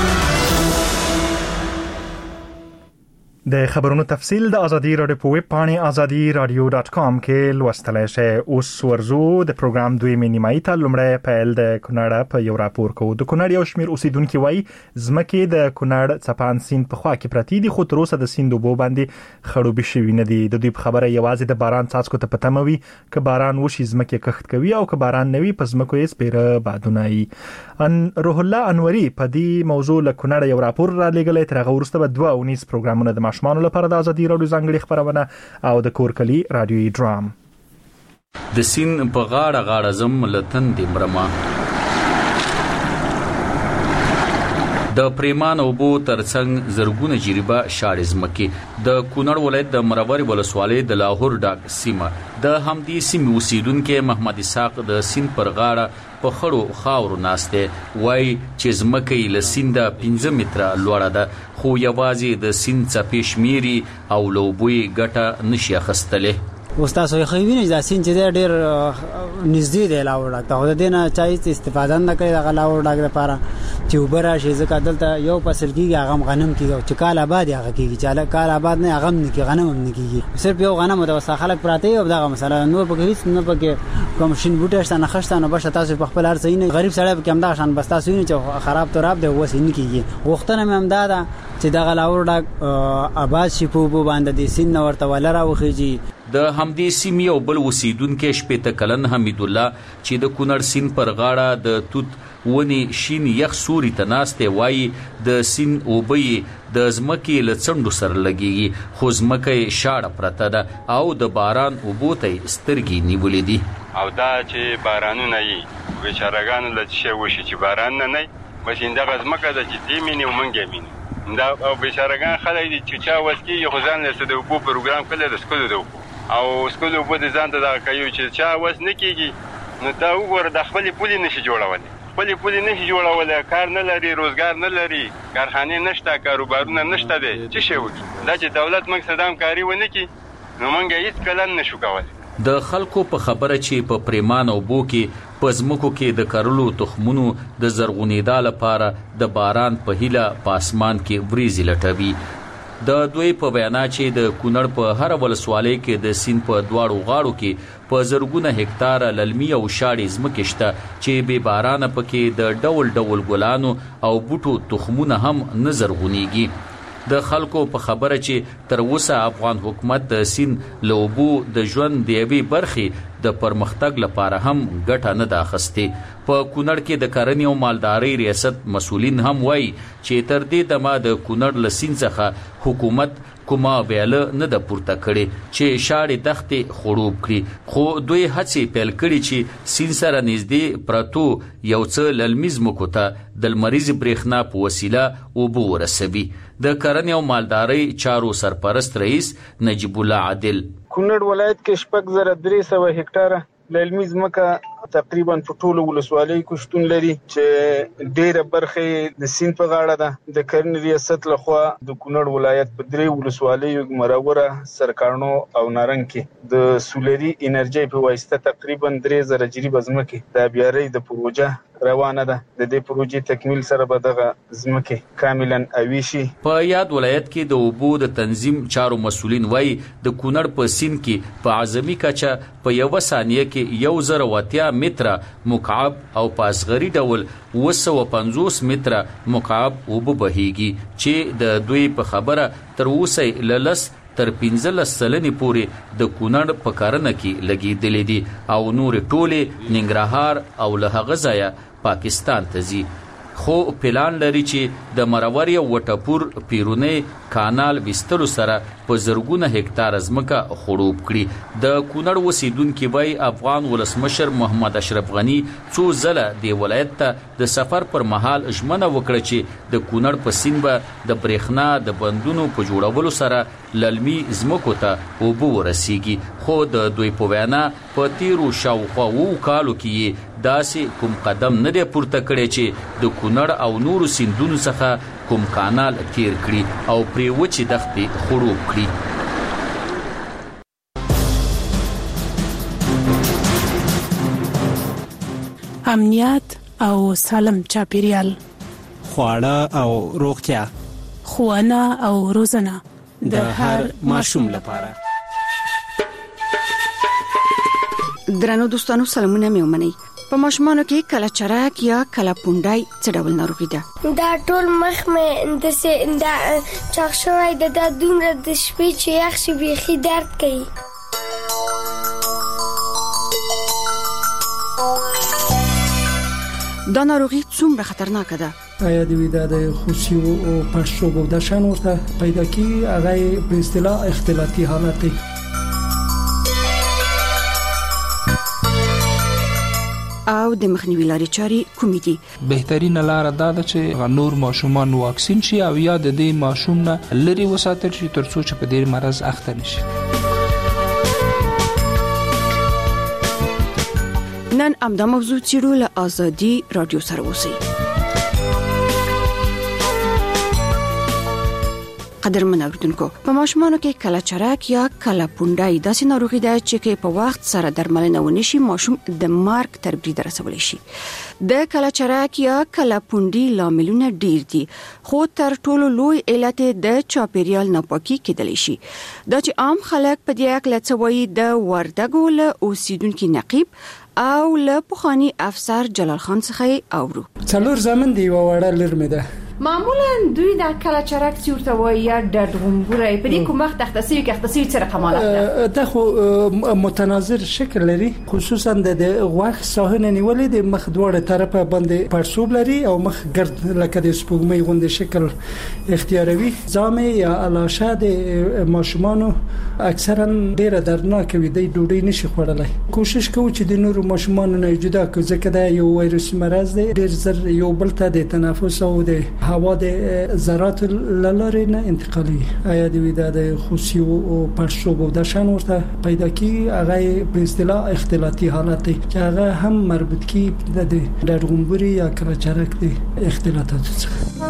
[SPEAKER 1] د خبرونو تفصیل د ازادي رادیو په ویب پاڼې ازادي رادیو ډاٹ کام کې لوستلای شئ. اوس ورزو د پروګرام دوی مینیمای ته لومړی پیل د کونړ په یو راپور کوو. د کونړ یو شمیر اوسیدونکو وایي ځمکې د کونړ چپان سیند په خوا کې پرتی دي، خو تر اوسه د سیند وبو باندې خړوبې شوي نه دي. د دوی په خبره یوازې د باران څاڅکو ته پته موي، که باران وشي ځمکې کښت کوي او که باران نوي په ځمکو یې سپیره بادونه وي. ان روح الله انوري په دې موضوع له کونړ یو راپور را لېږلی. تر هغه وروسته به دوه اونیز پروګرامونه د ماشومانو لپاره د ازادي رادیو ځانګړي خبرونه او د کورکلي رادیوي ډرام.
[SPEAKER 22] د سین په غاړه غاړه زم لتن د مرما د پریمان او بو ترڅنګ زرګونه جریبه شاړې ځمکې د کونړ ولایت د مروري ولسوالۍ د لاهور ډاک سیمه د همدې سیمې اوسیدونکو محمد اسحاق د سین پر غاړه په خړو خاورو ناشته وای چې ځمکه یې له سینده پنځه متره لوړه ده، خو یوازې د سین څپې شمیري او لوبوي ګټه نشي اخیستلې.
[SPEAKER 23] استاد خو خوینه د سین چې ډېر نږدې دی لاور ډاک ته، د دې نه چای استفاده نه کوي د لاور ډاک لپاره چې وبره شي. ځکه دلته یو فصل کېږي هغه غنم کېږي چې کال آباد هغه کېږي، چې کال آباد نه هغه نه کېږي، غنم هم نه کېږي. صرف یو غنم د وسه خلک پراته او دغه مثلا نور پکې هیڅ نه پکې کوم شین بوټه شته نه خشته نه بشه. تاسو په خپل هر څه نه غریب سړی پکې هم دا شان بس تاسو نه چې خراب تراب دی وسه نه کېږي. وختونه مې هم دا ده چې دغه لاور ډاک آباد شي په وبو باندې د سین ورته ولر او خيږي.
[SPEAKER 22] د همدې سیمې او بل اوسیدونکو شپېته کلن حمید الله چې د کونړ سین پر غاړه د توت ونی شین یخ سوري ته ناشته وایي د سین اوبې د ځمکې له څنډو سره لګيږي، خو ځمکه شاړه پرته ده او د باران اوبو ته سترګې نیولې دي.
[SPEAKER 24] او دا چې بارانونه یې بیچارهګانو له څه وشي چې باران نه نه بس انده ځمکه د چې دې مینه ومنګې مینه دا او بیچارهګان خلک دي چې چا وسکی یو ځان له ستو په پروګرام کله د سکول دی او سکول په دې ځان ته دا کوي چې چا وس نه کیږي نو دا وګوره د خپل پولي نشي جوړول، خپل پولي نشي جوړول، کار نه لري، روزګار نه لري، کارخانه نشته، کاروبارونه نشته دي. څه شي وکړي دا چې دولت موږ صدام کاری ونه کی نو موږ هیڅ کلن نشو کولای.
[SPEAKER 22] د خلکو په خبره چې په پریمان او بو کې په ځمکو کې د کرلو تخمونو د زرغونېدا لپاره د باران په هیله په اسمان کې وریځې لټوي. د دوی په بیان چې د کونړ په هر ولسوالۍ کې د سین په دواړو غاړو کې په زرګونه هکتار للمي او شاړې ځمکې شته چې به باران پکې د ډول ډول ګلانو او بوټو تخمونه هم نه زرغونېږي. د خلکو په خبره چې تر اوسه افغان حکومت د سین لوبو د ژوند دی وی برخي د پرمختګ لپاره هم ګټه نه دا خسته. په کونړ کې د کرنې او مالدارۍ ریاست مسؤلین هم وایي چې تر دې دمه د کونړ لسین څخه حکومت کومه ویله نه د پورته کړي چې شاړې دښتې خړوب کړي، خو دوی هڅې پیل کړي چې سین سره نږدې پرتو یو څه للمیز مکو ته د لمریز برېښنا په وسیله اوبه ورسوي. د کرنې او مالدارۍ چارو سرپرست رئیس نجیب الله عادل:
[SPEAKER 4] کونړ ولایت کې شپږ زره درې سوه هکټاره للمیز مکه تقریبا په ټولو ولسوالیو کې شتون لري چې ډېره برخه د سیند په غاړه ده. د کرنې ریاست لخوا د کونړ ولایت په درې ولسوالیو مروره، سرکاڼو او نارنګ کې د سولري انرژي په واسطه تقریبا درې زره جریبه ځمکې د آبیارۍ د پروژه روانه ده. د دې پروژې تکمیل سره به دغه ځمکې کاملا اویشي.
[SPEAKER 22] په یاد ولایت کې د اوبو د تنظیم چارو مسؤلین وایي د کونړ په سیند کې په اعظمي کچه په یو ثانیه کې یو زره واتیا متره مکعب او په اصغري ډول اوه سوه پنځوس متره مکعب اوبه بهیږي چې د دوی په خبره تر اوسه للس تر پنځلس سلنې پورې د کونړ په کارنه کې لګېدلې دي او نور ټولې ننګرهار او له هغه ځایه پاکستان ته ځي. خو پلان لري چې د مرور یو وټپور پیرونی کانال وستلو سره په زرګونه هکتار ځمکه خړوب کړي. د کونړ اوسیدونکي وایي افغان ولسمشر محمد اشرف غني څو ځله د ولایت ته د سفر پر مهال ژمنه وکړه چې د کونړ په سیند به د برېښنا د بندونو په جوړولو سره للمي ځمکو ته اوبه ورسیږي، خو د دوی په وینا په تیرو شاوخوا اوو کالو کې داسې کوم قدم نه دی پورته کړی چې د کونړ او نورو سیندونو څخه کوم کانال تیر کړي او پرې وچې دښتې خړوب کړي.
[SPEAKER 18] امنیت او سالم چاپیریال،
[SPEAKER 7] خواړه او روغتیا،
[SPEAKER 18] ښوونه او روزنه
[SPEAKER 7] د هر ماشوم لپاره.
[SPEAKER 9] درنو دوستانو سلامونه مې ومنئ. په ماشومانو کې کله چرک یا کله پونډای څه ډول ناروغي ده؟
[SPEAKER 10] دا ټول مخ مې د سه د چاغ شوی د د دومره د شپې چې یخ شي بیخي درد کوي.
[SPEAKER 9] دا ناروغي څومره خطرناکه ده؟
[SPEAKER 25] آیا د وداد خوسی او پړسوب او د شان ورته پیدا کی هغه په اصطلاح اختلاطي حالت دی.
[SPEAKER 9] او د مخنیوي لارې چارې کومې دي؟
[SPEAKER 26] بهترینه لاره دا ده چې نور ماشومان واکسین شي او یا د دې ماشوم نه لري وساتل شي تر څو چې په دې مرض اخته نشي.
[SPEAKER 9] نن امدا موضوع چیرو له آزادي رادیو سره اوسئ. قدرمن اوریدونکو، په ماشومانو کې کله چرک یا کله پونډای داسې ناروغي ده چې په وخت سره درملنه ونشي ماشوم د مرګ تر برید رسولی شي. د کله چرک یا کله پونډي لاملونه ډیر دي، خو تر ټولو لوی علت د چاپیریال ناپاکي کېدلی شي. دا چې عام خلک په دې اړه څه وایي د وردګو له اوسیدونکو نقیب او له پخوانی افسر جلال خان څخه اورو.
[SPEAKER 25] څلور زمن دی وړه لرمه ده.
[SPEAKER 27] معمولا دوی د کله چرک څورته وایي یا د غومبوري په دې کوم وخت تختصي کې تختصي سره کمالات ده.
[SPEAKER 25] دا خو متناظر شکل لري، خصوصا د غوښ ساحنه نیولې د مخ دوړه طرفه باندې پړسوب لري او مخ ګرد لکه د سپوږمۍ غوندې شکل اختیاروي. زامه یا علاشه د ماشومانو اکثرا ډیره دردناک وي، د ډوډۍ نشي خوړلای. کوشش کوو چې د نورو ماشومانو نه جدا کړو ځکه دا یو وایروسي مرض دی، ډیر زر یو بل ته د تنفس او د هوا د ذرات لاره نه انتقالي. آیا د وداد خوسی او پړسوب او د شان ورته پیدا کی هغه په اصطلاح اختلاطي حالت دی چې هغه هم مربوط کی د درغومبوري یا کله چرک دی اختلاطات څخه.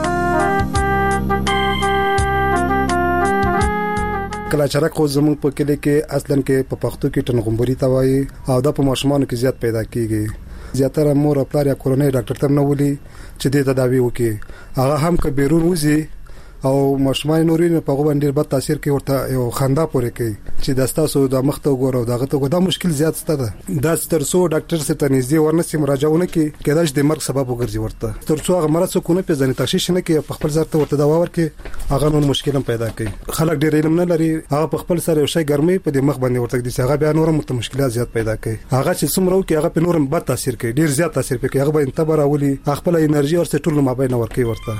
[SPEAKER 28] کله چرک خو زموږ په کلی کې اصلا کې په پښتو کې ټنغومبوري ته وایي او دا په ماشومانو کې زیات پیدا کیږي. زیاتره مور او پلار یا کورنۍ ډاکټر ته نه ولي چې دې تداوی وکړي. هغه هم که بیرون وځي او ماشومان نورین په غو باندې بد تاثیر کوي ورته یو خندا پورې کوي چې داستاسو د مخ ته وګورو دغه ته دا مشکل زیات ستده دا ترسو ډاکټر سره تنځي ورنسي مراجعونه کوي کله چې د مرګ سبب وګرځي ورته ترسو هغه مرض کو نه پیژني تشخیص نه کوي په خپل ځای ورته دوا ورکي هغه نور مشکل پیدا کوي خلک ډېر علم نه لري هغه په خپل سره یو شی ګرمي په دې مخ باندې ورته دي هغه بیا نور مت مشکلات زیات پیدا کوي هغه چې څومره کوي هغه په نورم بد تاثیر کوي ډېر زیات تاثیر کوي هغه به انتبار اولي خپل انرژي او ټول مابین ورکي ورته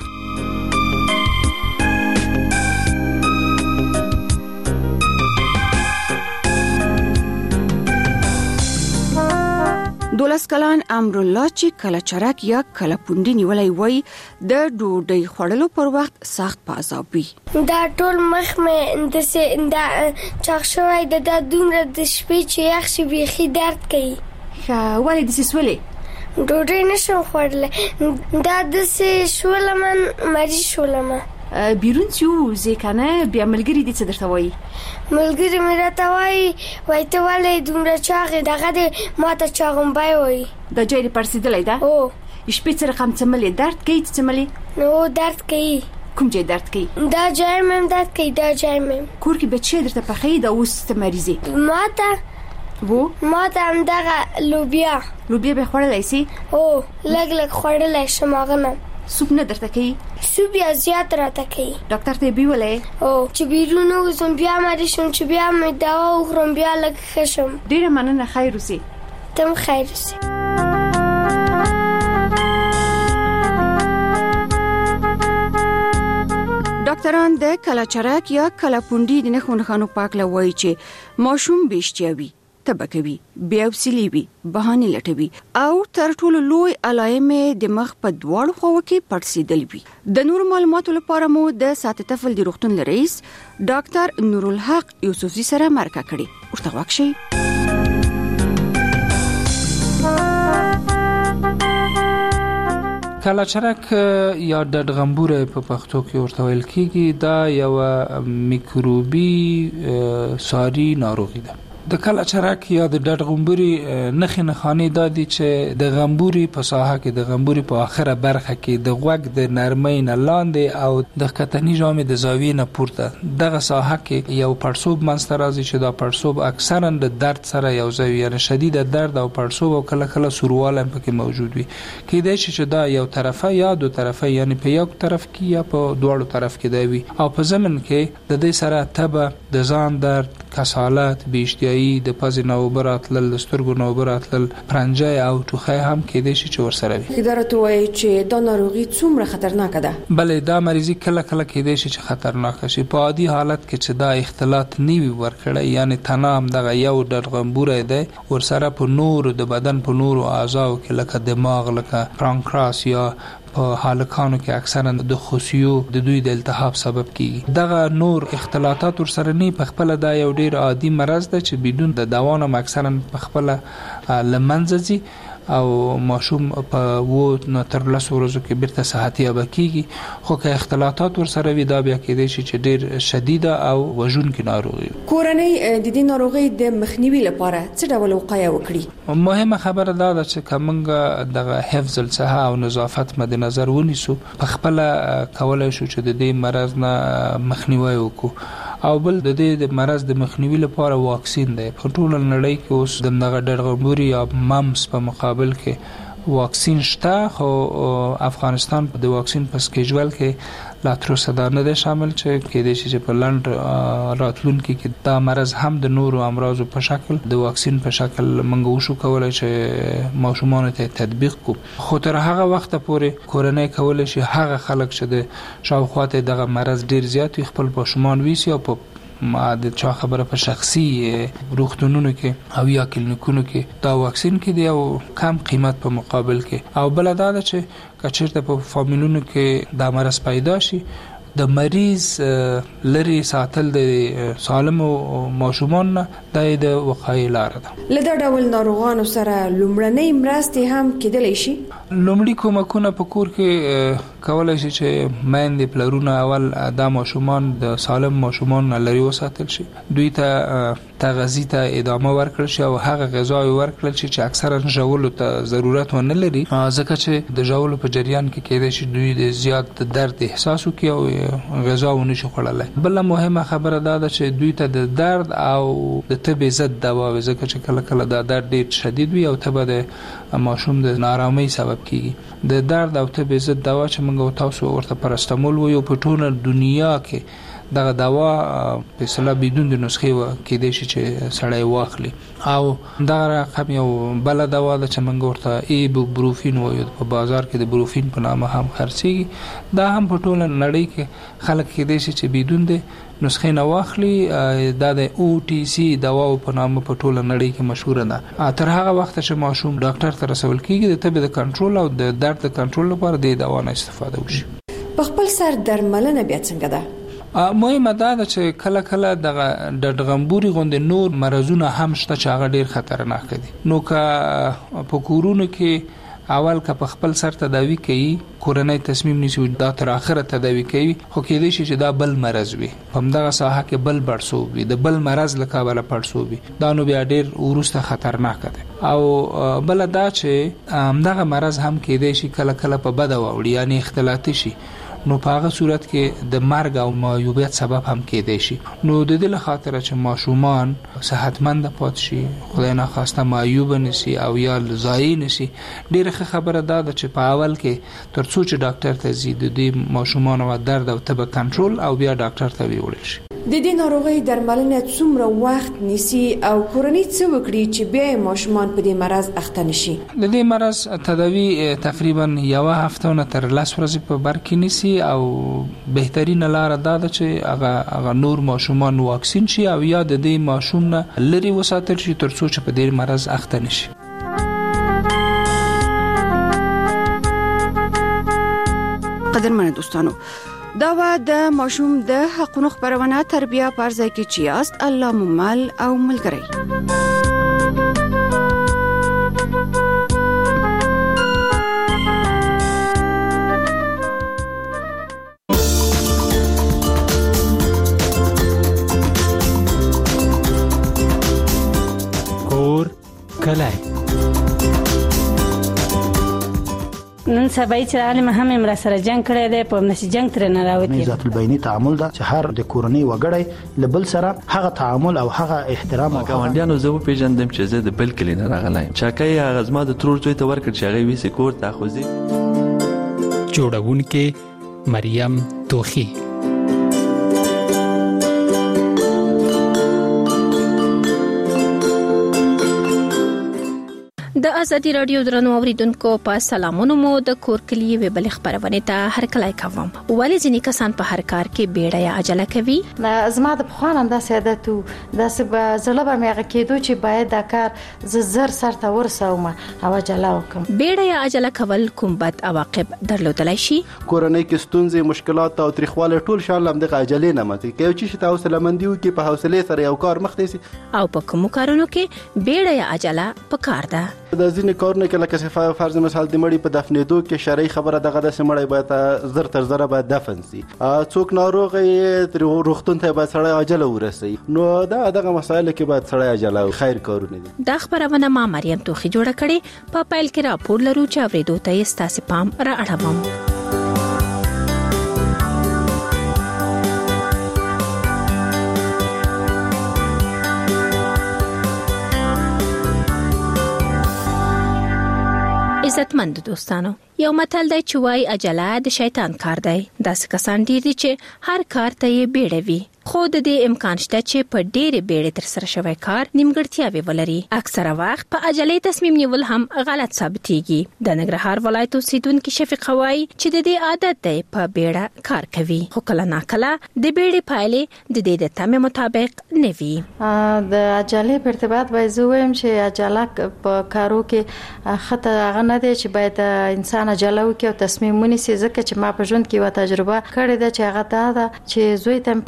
[SPEAKER 9] دولس کلان امرالله چې کله چرک یا کله پوندې نیولای وای د ډوډۍ خوړلو پر وخت سخت پازابي
[SPEAKER 10] دا ټول مخ مې د سه دا چاخ شوی د دومره د شپې چې یخ شي بيخي درد کوي
[SPEAKER 27] ښه ولې د سسولې
[SPEAKER 10] ډوډۍ نشم خوړل دا د سه شولمن مریض شولم
[SPEAKER 27] بیرون چې ځکه بیا ملګری دې څه درته وایي
[SPEAKER 10] ملګری مې راته وایي وای ته ولې دومره چاغې دغه دې ماته چاغمبای وایي
[SPEAKER 27] د جای دې پړسېدلی ده
[SPEAKER 10] او
[SPEAKER 27] شپې څه رقم څملې درد کوي څملې
[SPEAKER 10] نو درد کوي
[SPEAKER 27] کوم ځای درد کوي
[SPEAKER 10] دا ځای مې درد کوي دا ځای مې
[SPEAKER 27] کور کې به څه درته پخې دا اوس ته مریضې
[SPEAKER 10] ماته
[SPEAKER 27] وو
[SPEAKER 10] ماته هم دغه لوبیا
[SPEAKER 27] لوبیا به خوړلی سي
[SPEAKER 10] او لږ لږ خوړلی شم هغه نه
[SPEAKER 27] سوپ نه درته کوي
[SPEAKER 10] سوپ یا زیات راته کوي
[SPEAKER 27] ډاکټر ته بیولې
[SPEAKER 10] او چې بیرون وزم بیا مې شم چې بیا مې دوا وخورم بیا لږ ښه شم
[SPEAKER 27] ډېره مننه خیر اوسې
[SPEAKER 10] تم خیر اوسې
[SPEAKER 9] ډاکټران د کله چرک یا کله پوندې د نخو نخانو پاک لوي چې ماشوم بيشتيوي تبکوي بیا وسیلی وي بهانه لټوي او تر ټولو لوی علائم د مخ په دواړو خواو کې پړسیدل وي د نور معلوماتو لپاره مو د ساتي طفل د روغتون رئیس ډاکټر نورالحق یوسفزي سره مرکه کړې ورته واکشي
[SPEAKER 26] کله چرک یا د ډغمبوره په پښتو کې ورته ویل کیږي دا یو میکروبي ساري ناروغي ده د کله چرک یا د ډغمبوري نخې نخاني د دې چې د غمبوري په ساحه کې د غمبوري په اخره برخه کې د غوږ د نرمۍ نه لاندې او د کتنی جامې د زاویې نه پورته دغه ساحه کې یو پړسوب منځته راځي چې دا پړسوب اکثرا د درد سره یو ځای یعنی شدید درد او پړسوب او کله کله سورواله پکې موجود وي کېدای شي چې دا یو طرفه یا دو طرفه یعنی په یو طرف کې یا په دواړو طرف کې دی وي او په ضمن کې د دې سره تبه د ځان درد کسالت بیشتیا د پازې نوبرات لل سترګو نوبرات لل پرنجای او ټوخی هم کېدای شي چې ورسره وي
[SPEAKER 9] اداره وایي چې دا ناروغي څومره خطرناک ده
[SPEAKER 26] بلې دا مریضي کله کله کېدای شي چې خطرناک شي په عادي حالت کې چې دا اختلاط نیوي ورکړي یعنی تنام دغه یو ډغمبوره دی ورسره په نور د بدن په نور اعضاء کې لکه دماغ لکه پانکراس یا په حالکانو کې اکثرا د خصیو د دوی د التهاب سبب کیږي دغه نور اختلاطات ورسره نه په خپل دا یو ډیر عادي مرض ده چې بدون د دواونو اکثرا په خپل لمنځي او ماشوم په وو نه تر لاسو ورځو کې بیرته صحتي اب کیږي خو که اختلاطات ورسره وي دا بیا کېدای شي چې ډیر شدیده او وژونکې ناروغي
[SPEAKER 9] کورنۍ د دې ناروغي د مخنیوي لپاره څه ډول وقایه وکړي
[SPEAKER 26] مهمه خبره دا ده چې کومه دغه حفظ الصحه او نظافت مد نظر ونیسو په خپل کولای شو چې د دې مرض نه مخنیوي وکړو او بل د دې مرض د مخنیوي لپاره واکسین دی په ټول نړۍ کې اوس د دغه ډغمبوري یا ممس په مقابل کې واکسین شته خو افغانستان په د واکسین په سکیجول کې لا تر اوسه دا نه شامل چې کېدای شي چې په لند راتلونکي کې دا مرض هم د نورو امراضو په شکل د واکسین په شکل منغو شو کولای چې ماشومان ته تطبیق کو خو تر هغه وخت پورې کورنۍ کولای شي هغه خلک چې د شاوخواته دغه مرض ډیر زیات خپل ماشومان ویسي او په ما د چا خبره په شخصي روغتونونو کې او یا کلینیکونو کې دا واکسین کې دی او کم قیمت په مقابل کې او بل دا چې کچېرته په فامیلونو کې دا مرض پیدا شي د مریض لري ساتل د سالم او ماشومان د د وقایې لار ده
[SPEAKER 9] لدا ډول ناروغانو سره لومړنۍ مرستې هم کېدلی شي
[SPEAKER 26] لومړی کومکونه په کور کې کولای شي چې مېندې پلرونه اول د ماشومان د سالم ماشومان لري وساتل شي دوی ته تغذیه ته ادامه ورکړل شي او هغه غذاوي ورکړل شي چې اکثرا ژولو ته ضرورت ونه لري، ځکه چې د ژولو په جریان کې کېدای شي دوی د زیات درد احساس وکړي او غذا ونه شي خوړلای. بل مهمه خبره دا ده چې دوی ته د درد او د تبې ضد دوا وي، ځکه چې کله کله دا درد ډیر شدید وي او تبه د ماشوم د نارامۍ سبب کیږي. د درد او تبې ضد دوا چې موږ تاسو ورته پاراسټامول وایو په ټوله دنیا کې دغه دوا په اصطلاح بدون د نسخې و کې د شي چې سړی واخلي او دا رقم یو بل دوا د چې موږ ورته ایبوبروفین وایو په بازار کې د بروفین په نامه هم خرڅيږي. دا هم په ټوله نړۍ کې خلک کې د شي چې بدون د نسخې نه واخلي. دا د او ټي سي دوا په نامه په ټوله نړۍ کې مشهور ده. تر هغه وخت چې ماشوم ډاکټر ته رسول کیږي د تبې د کنټرول او د درد د کنټرول لپاره د دوا نه استفاده وشي.
[SPEAKER 9] په خپل سر درملنه بیا څنګه ده؟
[SPEAKER 26] مهمه دا ده چې کله کله د ډډغمبوري غوندې نور مرزونه هم شته چې هغه ډیر خطرناک دي. نو که په کورونو کې اول که په خپل سر تداوی کوي کورنۍ تصمیم نیسي دا تر اخره تداوی کوي، خو کېدای شي چې دا بل مرز وي، په همدغه ساحه کې بل پړسوب وي، د بل مرز له کابله پړسوب وي، دا نو بیا ډیر وروسته خطرناک دی. او بل دا چې همدغه مرز هم کېدای شي کله کله په بده واوړي، یعنی اختلاطي شي، نو په هغه صورت کې د مرګ او معیوبیت سبب هم کېدای شي. نو د دې له خاطر چې ماشومان صحتمند پات شي، خدای نه خواسته معیوب نشي او یا ضایع نشي، ډیره خبره ده چې په اول کې تر څو چې ډاکټر ته ځي د دې ماشومان او درد او تبه کنټرول او بیا ډاکټر ته ویول شي.
[SPEAKER 9] د دې ناروغي درملنه څومره وخت نیسي او کورنۍ څه وکړي چې بیا ماشومان په دې مرض اخته نشي؟
[SPEAKER 26] د دې مرض تداوی تقریبا یو هفته نه تر لس ورځې په بر کې نیسي او بهترین لار دا ده چې هغه هغه نور ماشومان واکسین شي او یا د دې ماشوم نه لري وساتل شي تر څو چې په دې مرض اخته نشي.
[SPEAKER 9] قدرمن دوستانو، دا و د ماشوم د حقونو خبرونه تربیه پر ځای کې چیاست الله ممل او ملګری.
[SPEAKER 7] کور کلای
[SPEAKER 3] نن سبا چې عالم هم امر سره جنگ کړی دی، په نشي جنگ تر نه راوتی.
[SPEAKER 5] ذات البینی تعامل دا چې هر د کورنۍ وګړي لبل سره هغه تعامل او هغه احترام او
[SPEAKER 12] ګاونډیانو زه په پیژندم چې زه د بل کلی نه راغلایم. چاکای هغه زما د ترور زوی ته ورکړ چې هغه ویسه کور ته خوځي.
[SPEAKER 7] جوړونکې مریم توخی.
[SPEAKER 13] د ازادي رادیو درنو اوریدونکو په سلامونو مو د کور کلی ویبل خبرونه ته هر کله کوم. ولې ځینې کسان په هر کار کې بیړه یا عجله کوي؟
[SPEAKER 27] زما د بخوان انداز عادت و د سبا زړه به مې کېدو چې باید دا کار ز زر سر ته ورسوم او عجله وکم.
[SPEAKER 13] بیړه یا عجله کول کوم بد عواقب درلودلای شي؟
[SPEAKER 21] کورنۍ کې ستونزې، مشکلات او تریخواله ټول شامل هم د عجلې نه ماتي کوي چې تاسو حوصله‌مندي وکړي، په حوصله سره یو کار مخ ته سي.
[SPEAKER 13] او په کوم کارونو کې بیړه یا عجله پکار ده؟
[SPEAKER 21] د ځینې کارونه کې لکه صفه فرض مثال د مړي په دفنېدو کې شرعي خبره دغه د سمړی باید زر تر زر باید دفن سي. څوک ناروغ یې روغتون ته باید سړی عجله ورسي، نو دا دغه مسایل کې باید سړی عجله خیر کارونه دي.
[SPEAKER 13] دا خبرونه ما مریم توخی جوړه کړې. په پایل کې راپور لرو چې اوریدو ته ستاسو پام را اړوم. عزتمند دوستانو، یو متل دی چې وای عجله د شیطان کار دی. داسې کسان ډیر دي چې هر کار ته یې بیړه وي، خو د دې امکان شته چې په ډېرې بیړې تر سره شوی کار نیمګړتیاوې ولري. اکثره وخت په عجلې تصمیم نیول هم غلط ثابتېږي. د ننګرهار ولایت اوسیدونکي شفیقه وایي چې د دې عادت دی په بیړه کار کوي، خو کله ناکله د بیړې پایلې د دې د تمې مطابق نه وي.
[SPEAKER 27] د عجلې په ارتباط باید زه وایم چې عجله په کارو کې خطر هغه نه دی چې باید انسان عجله وکړي او تصمیم ونیسي، ځکه چې ما په ژوند کې یوه تجربه کړې ده چې هغه دا ده چې زوی ته په ډېره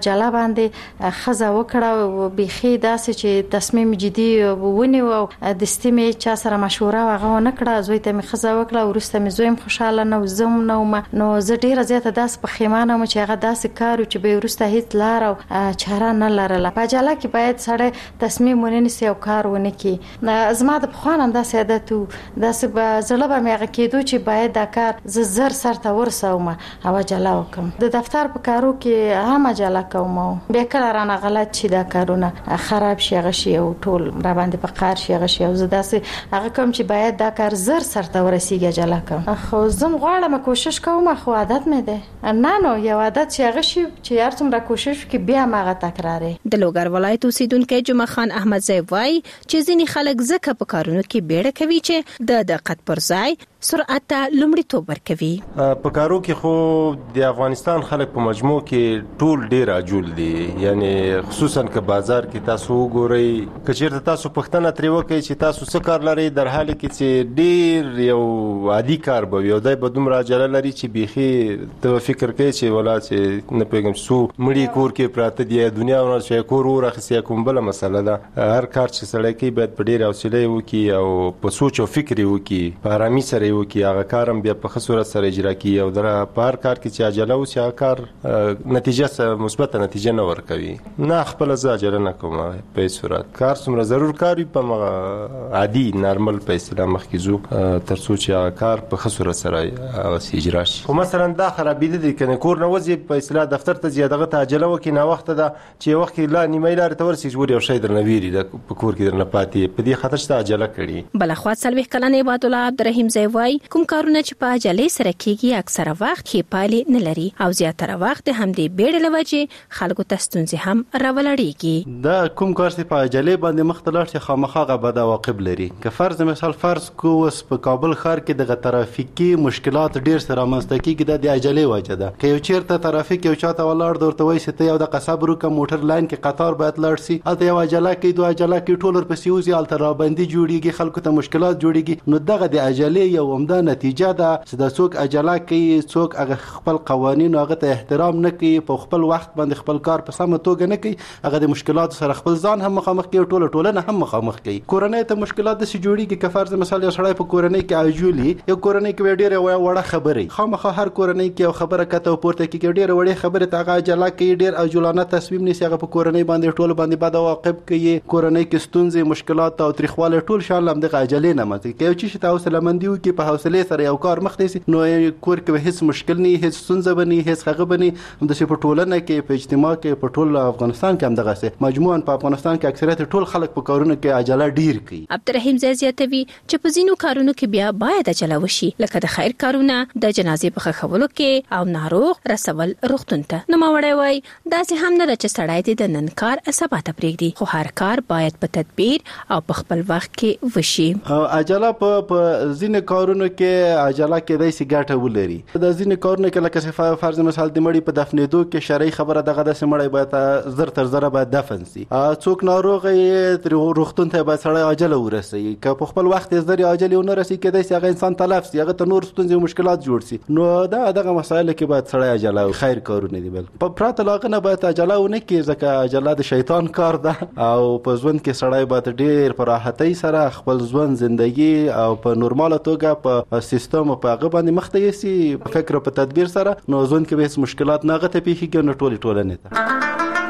[SPEAKER 27] عجله باندې خزه وکړه بيخي داسې چې تصمیم جدي ونیو او د ستیمې چا سره مشوره وغه نه کړه زوی ته می خزه وکړه ورسته می زویم خوشاله نو زم نو نو زه ډیره زیاته داس په خیمانه مو چې هغه داسې کارو چې به ورسته هیڅ لار او چاره نه لرله په عجله کې باید سره تصمیم ونیسي او کار ونه کی زما د خوان انداز عادت داسې به زړه به مې کېدو چې باید دا کار ز زر سرته ورسوم او عجله وکم د دفتر په کارو کې هم عجله کوم بیا کله رانه غلط شي دا کارونه خراب شي غشي او ټول را باندې په قار شي غشي او زه داسې هغه کوم چې باید دا کار زر سرته ورسیږي عجله کوم خو زم غواړم کوشش کوم خو عادت مې ده نه نو یو عادت چې غشي چې هر څومره کوشش وکړي بیا ماغه تکراري
[SPEAKER 13] د لوګر ولایت اوسیدونکو جمعه خان احمد زئی وای چې ځینی خلک زکه په کارونو کې بیړه کوي چې د دقت پر ځای سرعت ته لومړیتوب ورکوي
[SPEAKER 6] په کارو کې خو د افغانستان خلک په مجموع کې ټول ډیر عجول دي یعنی خصوصا که بازار کې تاسو وګورئ کچېرته تاسو پښتنه تری وکي چې تاسو څه کار لري در حال کې چې ډیر یو عادي کار به یو دای په دومره عجله لري چې بيخي ته فکر کوي چې ولا چې نه پیغام سو مړی کور کې پراته دی دنیا ورته چې کور ورخصه کوم بل مسله ده هر کار چې سړی کوي باید په ډیر حوصله وکي او په سوچ او فکر وکي په آرامي سره وکي هغه کارم بیا په خصوص سره اجرا کی او در په هر کار کې چې عجله او چې کار نتیجه مثبت نتیجه نه ورکوي نه خپل ځاجره نه کوم په صورت کار څومره ضرور کاری په عادي نارمل په اسلام مخکزو تر څو چې کار په خصوص سره اجرا شي خو مثلا دا خرابېده دي کنه کور نه وځي په اصلاح دفتر ته زیاده ته عجله وکي نه وخت ده چې وخت لا نیمه لار ته ورسې جوړ یو شی درنه ویری د په کور کې درنه پاتې په دې خاطر چې عجله کړي
[SPEAKER 13] بل خو سلوي کلنې عبد الله عبدالرحیم زئی وای کوم کارونه چې په عجله سره کیږي اکثره وخت کې پالي نه لري او زیاتره وخت هم دې بیړه لوجه خلکو تستونځي هم راولړيږي
[SPEAKER 21] دا کوم کار چې په عجله باندې مختلف چې خامخا بد عواقب لري که فرض مثال فرض کو وس په کابل ښار کې د ترافیکي مشکلات ډیر سره مستکی کې د عجله وجه ده که یو چیرته ترافیک یو چاته ولاړ درته وایي چې یو د قصاب رو کا موټر لاین کې قطار باید لاړ شي الته یو عجله کې دوه عجله کې ټول پر سیوزي الته را باندې جوړیږي خلکو ته مشکلات جوړیږي نو دغه د عجله یو عمده نتیجه ده چې د څوک عجله کوي څوک هغه خپل قوانين هغه ته احترام نه کوي په خپل وخت باندې خپل کار په سمه توګه نه کوي هغه د مشکلاتو سره خپل ځان هم مخامخ کوي ټوله ټولنه هم مخامخ کوي کورنۍ ته مشکلات د سي جوړیږي که فرض مثال یو سړی په کورنۍ کې عجولي یو کورنۍ کې ډیره وړه خبره خامخا هر کورنۍ کې یو خبره کته پورته کې ډیره وړه خبره ته عجله کوي ډیر عجولانه تصمیم نیسي هغه په کورنۍ باندې ټول باندې بد عواقب کوي کورنۍ کې ستونزې مشکلات او تریخواله ټول شان لم د عجله نه مته کوي چې تاسو لمندیو کې په حوصله سره یو کار مخ ته نو کور کې هیڅ مشکل نه هیڅ ستونزه بني هیڅ هغه بني هم د په ټولنه کې په اجتماع کې په ټول افغانستان کې هم دغه څه مجموعاً په افغانستان کې اکثریت ټول خلک په کارونو کې عجله ډیر کوي
[SPEAKER 13] عبدالرحیم زیاتوي چې په ځینو کارونو کې بیا باید عجله وشي لکه د خیر کارونه د جنازې په خولو کې او ناروغ رسول روغتون ته نو ماوړی وای داسې هم نه چې سړی دې د نن کار سبا ته پرېږدي خو هر کار باید په تدبیر او په خپل وخت کې وشي
[SPEAKER 21] عجله په ځینو کارونو کې عجله کېدای شي ګټه ولري د ځینې کارونه کې لکه فرض مثال د مړي په دفنېدو کې شرعي خبره دغه د مړی باید زر تر زره باید دفن شي څوک ناروغ یې روغتون ته باید سړی عجله ورسوي که په خپل وخت یې زر عجله ونه رسي کېدای شي هغه انسان تلف شي هغه ته نور ستونزې او مشکلات جوړ شي نو دا دغه مسایل کې باید سړی عجله خیر کارونه دي بل په پراته لاغه نه باید عجله ونه کړي ځکه عجله د شیطان کار ده او په ژوند کې سړی باید ډیر په راحتۍ سره خپل ژوند ژوندۍ او په نورماله توګه په سیستم په هغه باندې مخ ته یسي فکر په تدبیر سره نو ژوند کې به مشکلات نه غته پیښیږي نو ټولې ټولنې ته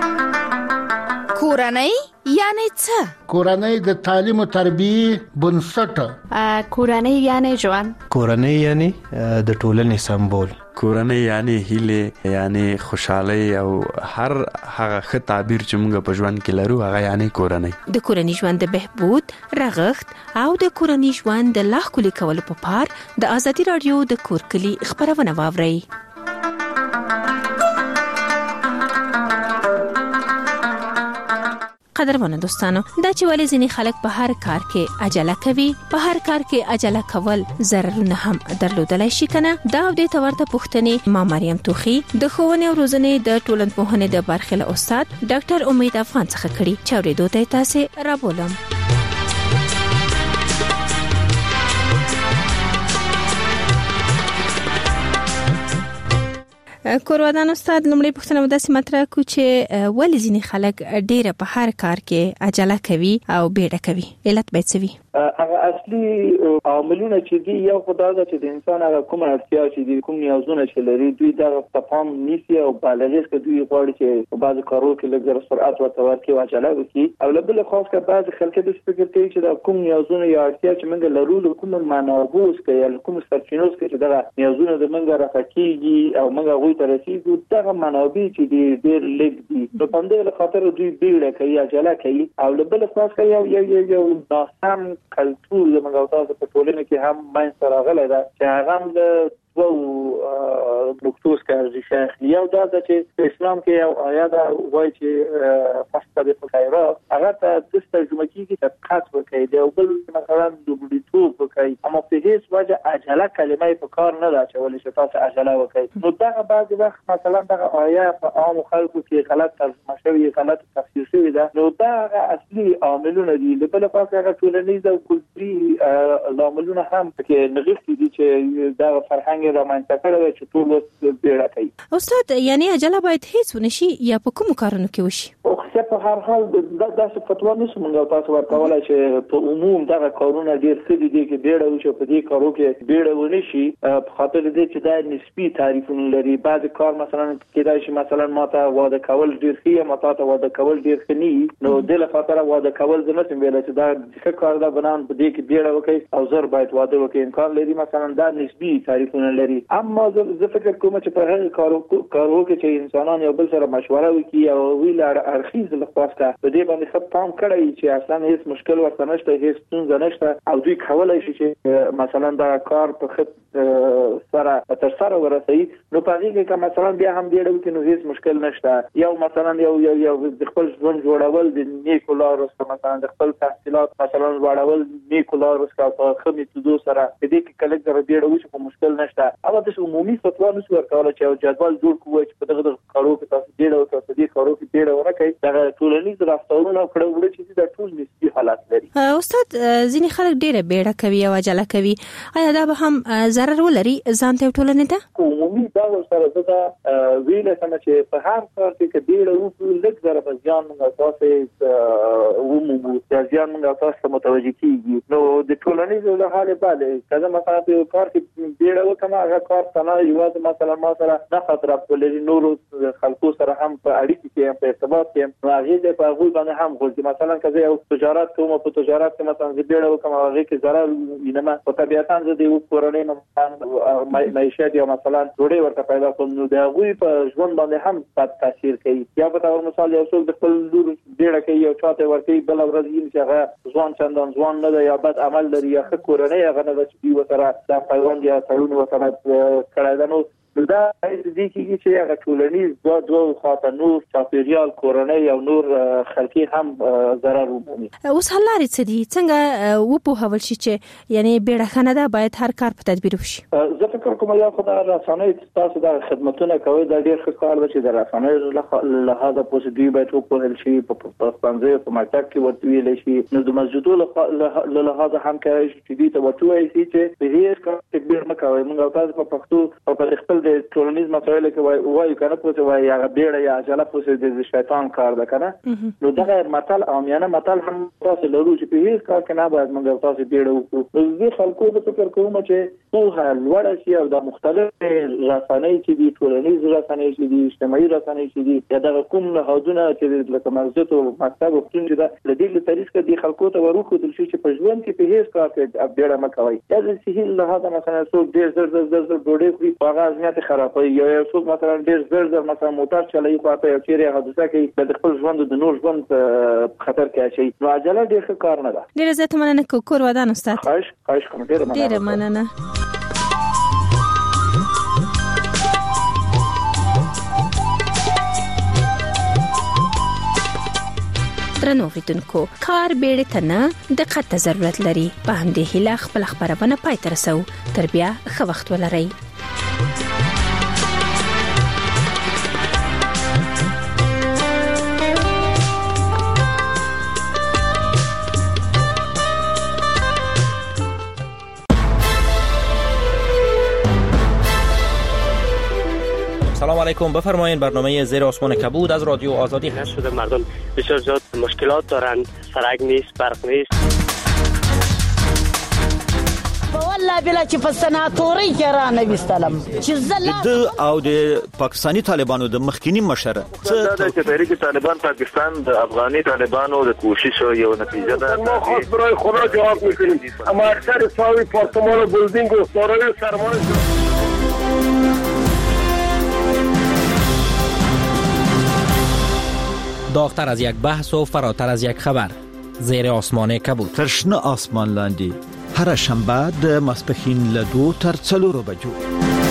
[SPEAKER 9] کورنۍ یعنی څه
[SPEAKER 25] کورنۍ د تعلیم او تربیه بنسټ
[SPEAKER 11] کورنۍ یعنی ژوند
[SPEAKER 14] کورنۍ یعنی د ټولنې سمبول
[SPEAKER 12] کورنۍ یعنی هیله یعنی خوشحالي او هر هغه ښه تعبیر چې موږ په ژوند کې لرو هغه یعنی کورنۍ
[SPEAKER 13] د کورنۍ ژوند د بهبود رغښت او د کورنۍ ژوند د لا ښکلي کولو په پار د ازادي رادیو د کورکلي خبرونه واورئ قدرمنو دوستانو دا چې ولې ځینې خلک په هر کار کې عجله کوي په هر کار کې عجله کول ضررونه هم درلودلای شي کنه دا د تورته پوښتنې ما مریم توخی د ښوونې او روزنې د ټولنپوهنې د برخې له استاد ډاکټر امید افغان څخه کړي چې اورېدو ته تاسو را بولم کورودان استاد لمړی پوښتنه وداسې مطرح کو چې ولې ځینې خلک ډېر په هر کار کې عجله کوي او بیړه کوي، علت باید څه وي؟
[SPEAKER 2] هغه اصلي عاملونه چې دي یو خدای دا چې د انسان هغه کوم اړتیا چې دي کوم نیازونه چې لري دوی دا په پام نیسي او بالغیس کې دوی غواړي چې په بعض کارو کې لږ سرعت ورته ورکړي او عجله وکړي، او له بل خاص کې بعض خلک د فکر کوي چې دا کوم نیازونه یا اړتیا چې موږ لرو له کوم منابوس کې یا کوم سرچینوس کې چې دا نیازونه د موږ راکېږي او موږ غوي ته رسیدو دغه منابع چې دي ډېر لږ دي، نو په دې خاطر دوی بیړه کوي عجله کوي، او له بل خاص کې یو یو یو ناسم کلتور د موږ تاسو په ټولنه کې هم باندې سره غلې ده چې هغه د و نقطوس کارځي شیخ یو دا چې اسلام کې یو آیات وایي چې فاستبق الخيرات هغه ته د ترجمه کیږي چې خاص وکړي دی او بل مثلا د بډیتوب وکړي، اما په هیڅ وجه عجله کلمه په کار نه ده چې ولې چې تاسو عجله وکړي، نو دا بعض وخت مثلا دا آیات په عام خلکو کې غلط ترجمه شوی غلط تفسیر شوی ده، نو دا اصلي عاملونه دي له بل خوا هغه ټولنیز او کلتوري عاملونه هم کې نغښتي دي چې دا فرهنګ رامنځته کړی چې ټول بیړه کوي.
[SPEAKER 13] استاد یعنی عجله باید هیڅ ونشي یا په کوم کارونو کې وشي؟
[SPEAKER 2] او خو په هر حال دا داسې فتوا نشو موږ تاسو ورکولای چې په عموم دغه کارونه ډیر څه دي چې بیړه وشي په دې کارو کې بیړه ونشي، په خاطر دې چې دا نسبی تعریفونه لري، بعض کار مثلا کېدای شي مثلا ماته واده کول ډیر ښه ماته ته واده کول ډیر ښه نه، نو د لپاره واده کول زما څنګه ویل چې دا څه کار دا بنان په دې کې بیړه وکړي او زر باید واده وکړي امکان لري مثلا دا نسبی تعریفونه لري، اما زه فکر کوم چې په هغه کارو کارو کې چې انسانان یو بل سره مشوره وکړي او ویل ارخیز لخواسته په دې باندې خپ پام کړی چې اصلا هیڅ مشکل ورته نشته هیڅ ستونزه نشته او دوی کولای شي چې مثلا دا کار په خپ سره تر سره ورسوي، نو په هغه کې مثلا بیا هم ډېر وکړي نو هیڅ مشکل نشته، یو مثلا یو یو یو د خپل ژوند جوړول د نیکو لارو سره مثلا د خپل تحصیلات مثلا جوړول نیکو لارو سره په خمي تدو سره دې کې کله ډېر ډېر وکړي مشکل نشته، او د عمومي فتوا نشو ورکولای چې جدول جوړ کوی چې په دغه کارو کې تاسو ډېر او تاسو دې کارو کې ډېر ورکړئ دا ټولنیز رفتارونه کړو وړي چې دا ټول نسبی حالات لري.
[SPEAKER 13] استاد ځینې خلک ډېر بیړه کوي او عجله کوي، آیا دا به هم ضرر ولري ځان ته ټولنې ته؟
[SPEAKER 2] عمومي دا سره دا ویل سم چې په هر کار کې بیړه وکړو لږ ضرر ځان موږ تاسو عمومي ځان موږ تاسو متوجي کیږي، نو د ټولنیز له حاله باندې کله مثلا په کار کې بیړه وکړم هغه کار څنګه یو مثلا ما سره نه خطر خپلې نورو خلکو سره هم په اړیکه کې په ارتباط کې راغلي په غوړ باندې هم غوړي مثلا کله یو تجارت کوم په تجارت کې مثلا بیړه وکم هغه کې ضرر وینم په طبيعتاً زه د کورنۍ نه معیشت یا مثلا ډوډۍ ورته پیدا کوم نو دا غوي په ژوند باندې هم بد تاثیر کوي، یا په تاسو مثال یو څوک د خپل لور بیړه کوي او چاته ورته بل ورځ یې چې هغه ځوان چندان ځوان نه دی یا بد عمل لري یا ښه کورنۍ هغه نه چې وسره دا پیوند یا تړون وسره کړای دا نو دا دې کې چې هغه ټولنیز دوه دوه خاطر نور چاپیریال کورنۍ او نور خلکي هم ضرر ومومي.
[SPEAKER 13] اوس حل لري څه دي څنګه و په هول شي چې یعنی بیړه خنه ده باید هر کار په تدبیر وشي؟
[SPEAKER 2] زه فکر کوم یو خدای رسانه تاسو د خدماتونه کوي دا ډیر ښه کار دی چې د رسانه له هغه پوسټي باید وکړل شي په پښتانه په مکتب کې ورته ویل شي، نو د مسجدو له هغه هم کوي چې دې ته وټوي چې په هیڅ کار تدبیر نه کوي، موږ تاسو په پښتو او په خپل د ټولنیز مسایل کې وایي کنه پوهه وایي هغه بیړه یا عجله پوهه د شیطان کار ده کنه، نو دغه متل عامیانه متل هم تاسو لرو چې په هیڅ کار کې نه باید موږ تاسو بیړه وکړو، نو زه خلکو د فکر کوم چې ټول لوړ شي او د مختلف رسنۍ چې دي ټولنیز رسنۍ چې دي اجتماعي رسنۍ چې دي یا د کوم نهادونه چې لکه مرزت او مکتب او څنګه ده د دې لپاره طریقې دي خلکو ته ورکو د شي چې په ژوند کې په هیڅ کار کې بیړه مکوي، یا د صحیح له هغه مثلا څوک ډېر زر زر زر ډوډۍ خوري هغه ازمیت خراب یا یو څوک مثلا ډېر زر زر مثلا موټر چلایي خو په یو چیرې حادثه کې د خپل ژوند د نور ژوند خطر کې اچي، نو عجله ډېر ښه کار نه ده.
[SPEAKER 13] ډېر زه ته مننه کوم کور ودان استاد.
[SPEAKER 2] خواهش خواهش کوم ډېر مننه.
[SPEAKER 13] ډېر مننه. درنو اوریدونکو کار بیړه ته نه دقت ته ضرورت لري، په همدې هیله خپل خبرونه پای ته رسو، تر بیا ښه وخت ولرئ.
[SPEAKER 1] سلام علیکم. بفرمایید. برنامه زیر آسمان کبود از رادیو آزادی هست.
[SPEAKER 8] شده مردم بسیار زیاد مشکلات دارن، سرک نیست، برق نیست.
[SPEAKER 11] والله بلا چې په سناتوري کې را نه وستلم چې زله
[SPEAKER 15] د او د پاکستانی طالبانو د مخکینی مشر
[SPEAKER 16] څه د تحریک طالبان پاکستان د افغاني طالبانو د کوشش یو نتیجه ده.
[SPEAKER 17] ما خاص برای خدا جواب میکنیم. اما اکثر ساوی پارتمان و بلدینگ و دارای سرمایه
[SPEAKER 1] داغتر از یک بحث و فراتر از یک خبر. زیر آسمان کبود.
[SPEAKER 15] ترشنه آسمان لاندی هر شنبه د ماسپښین له دوه تر څلورو بجو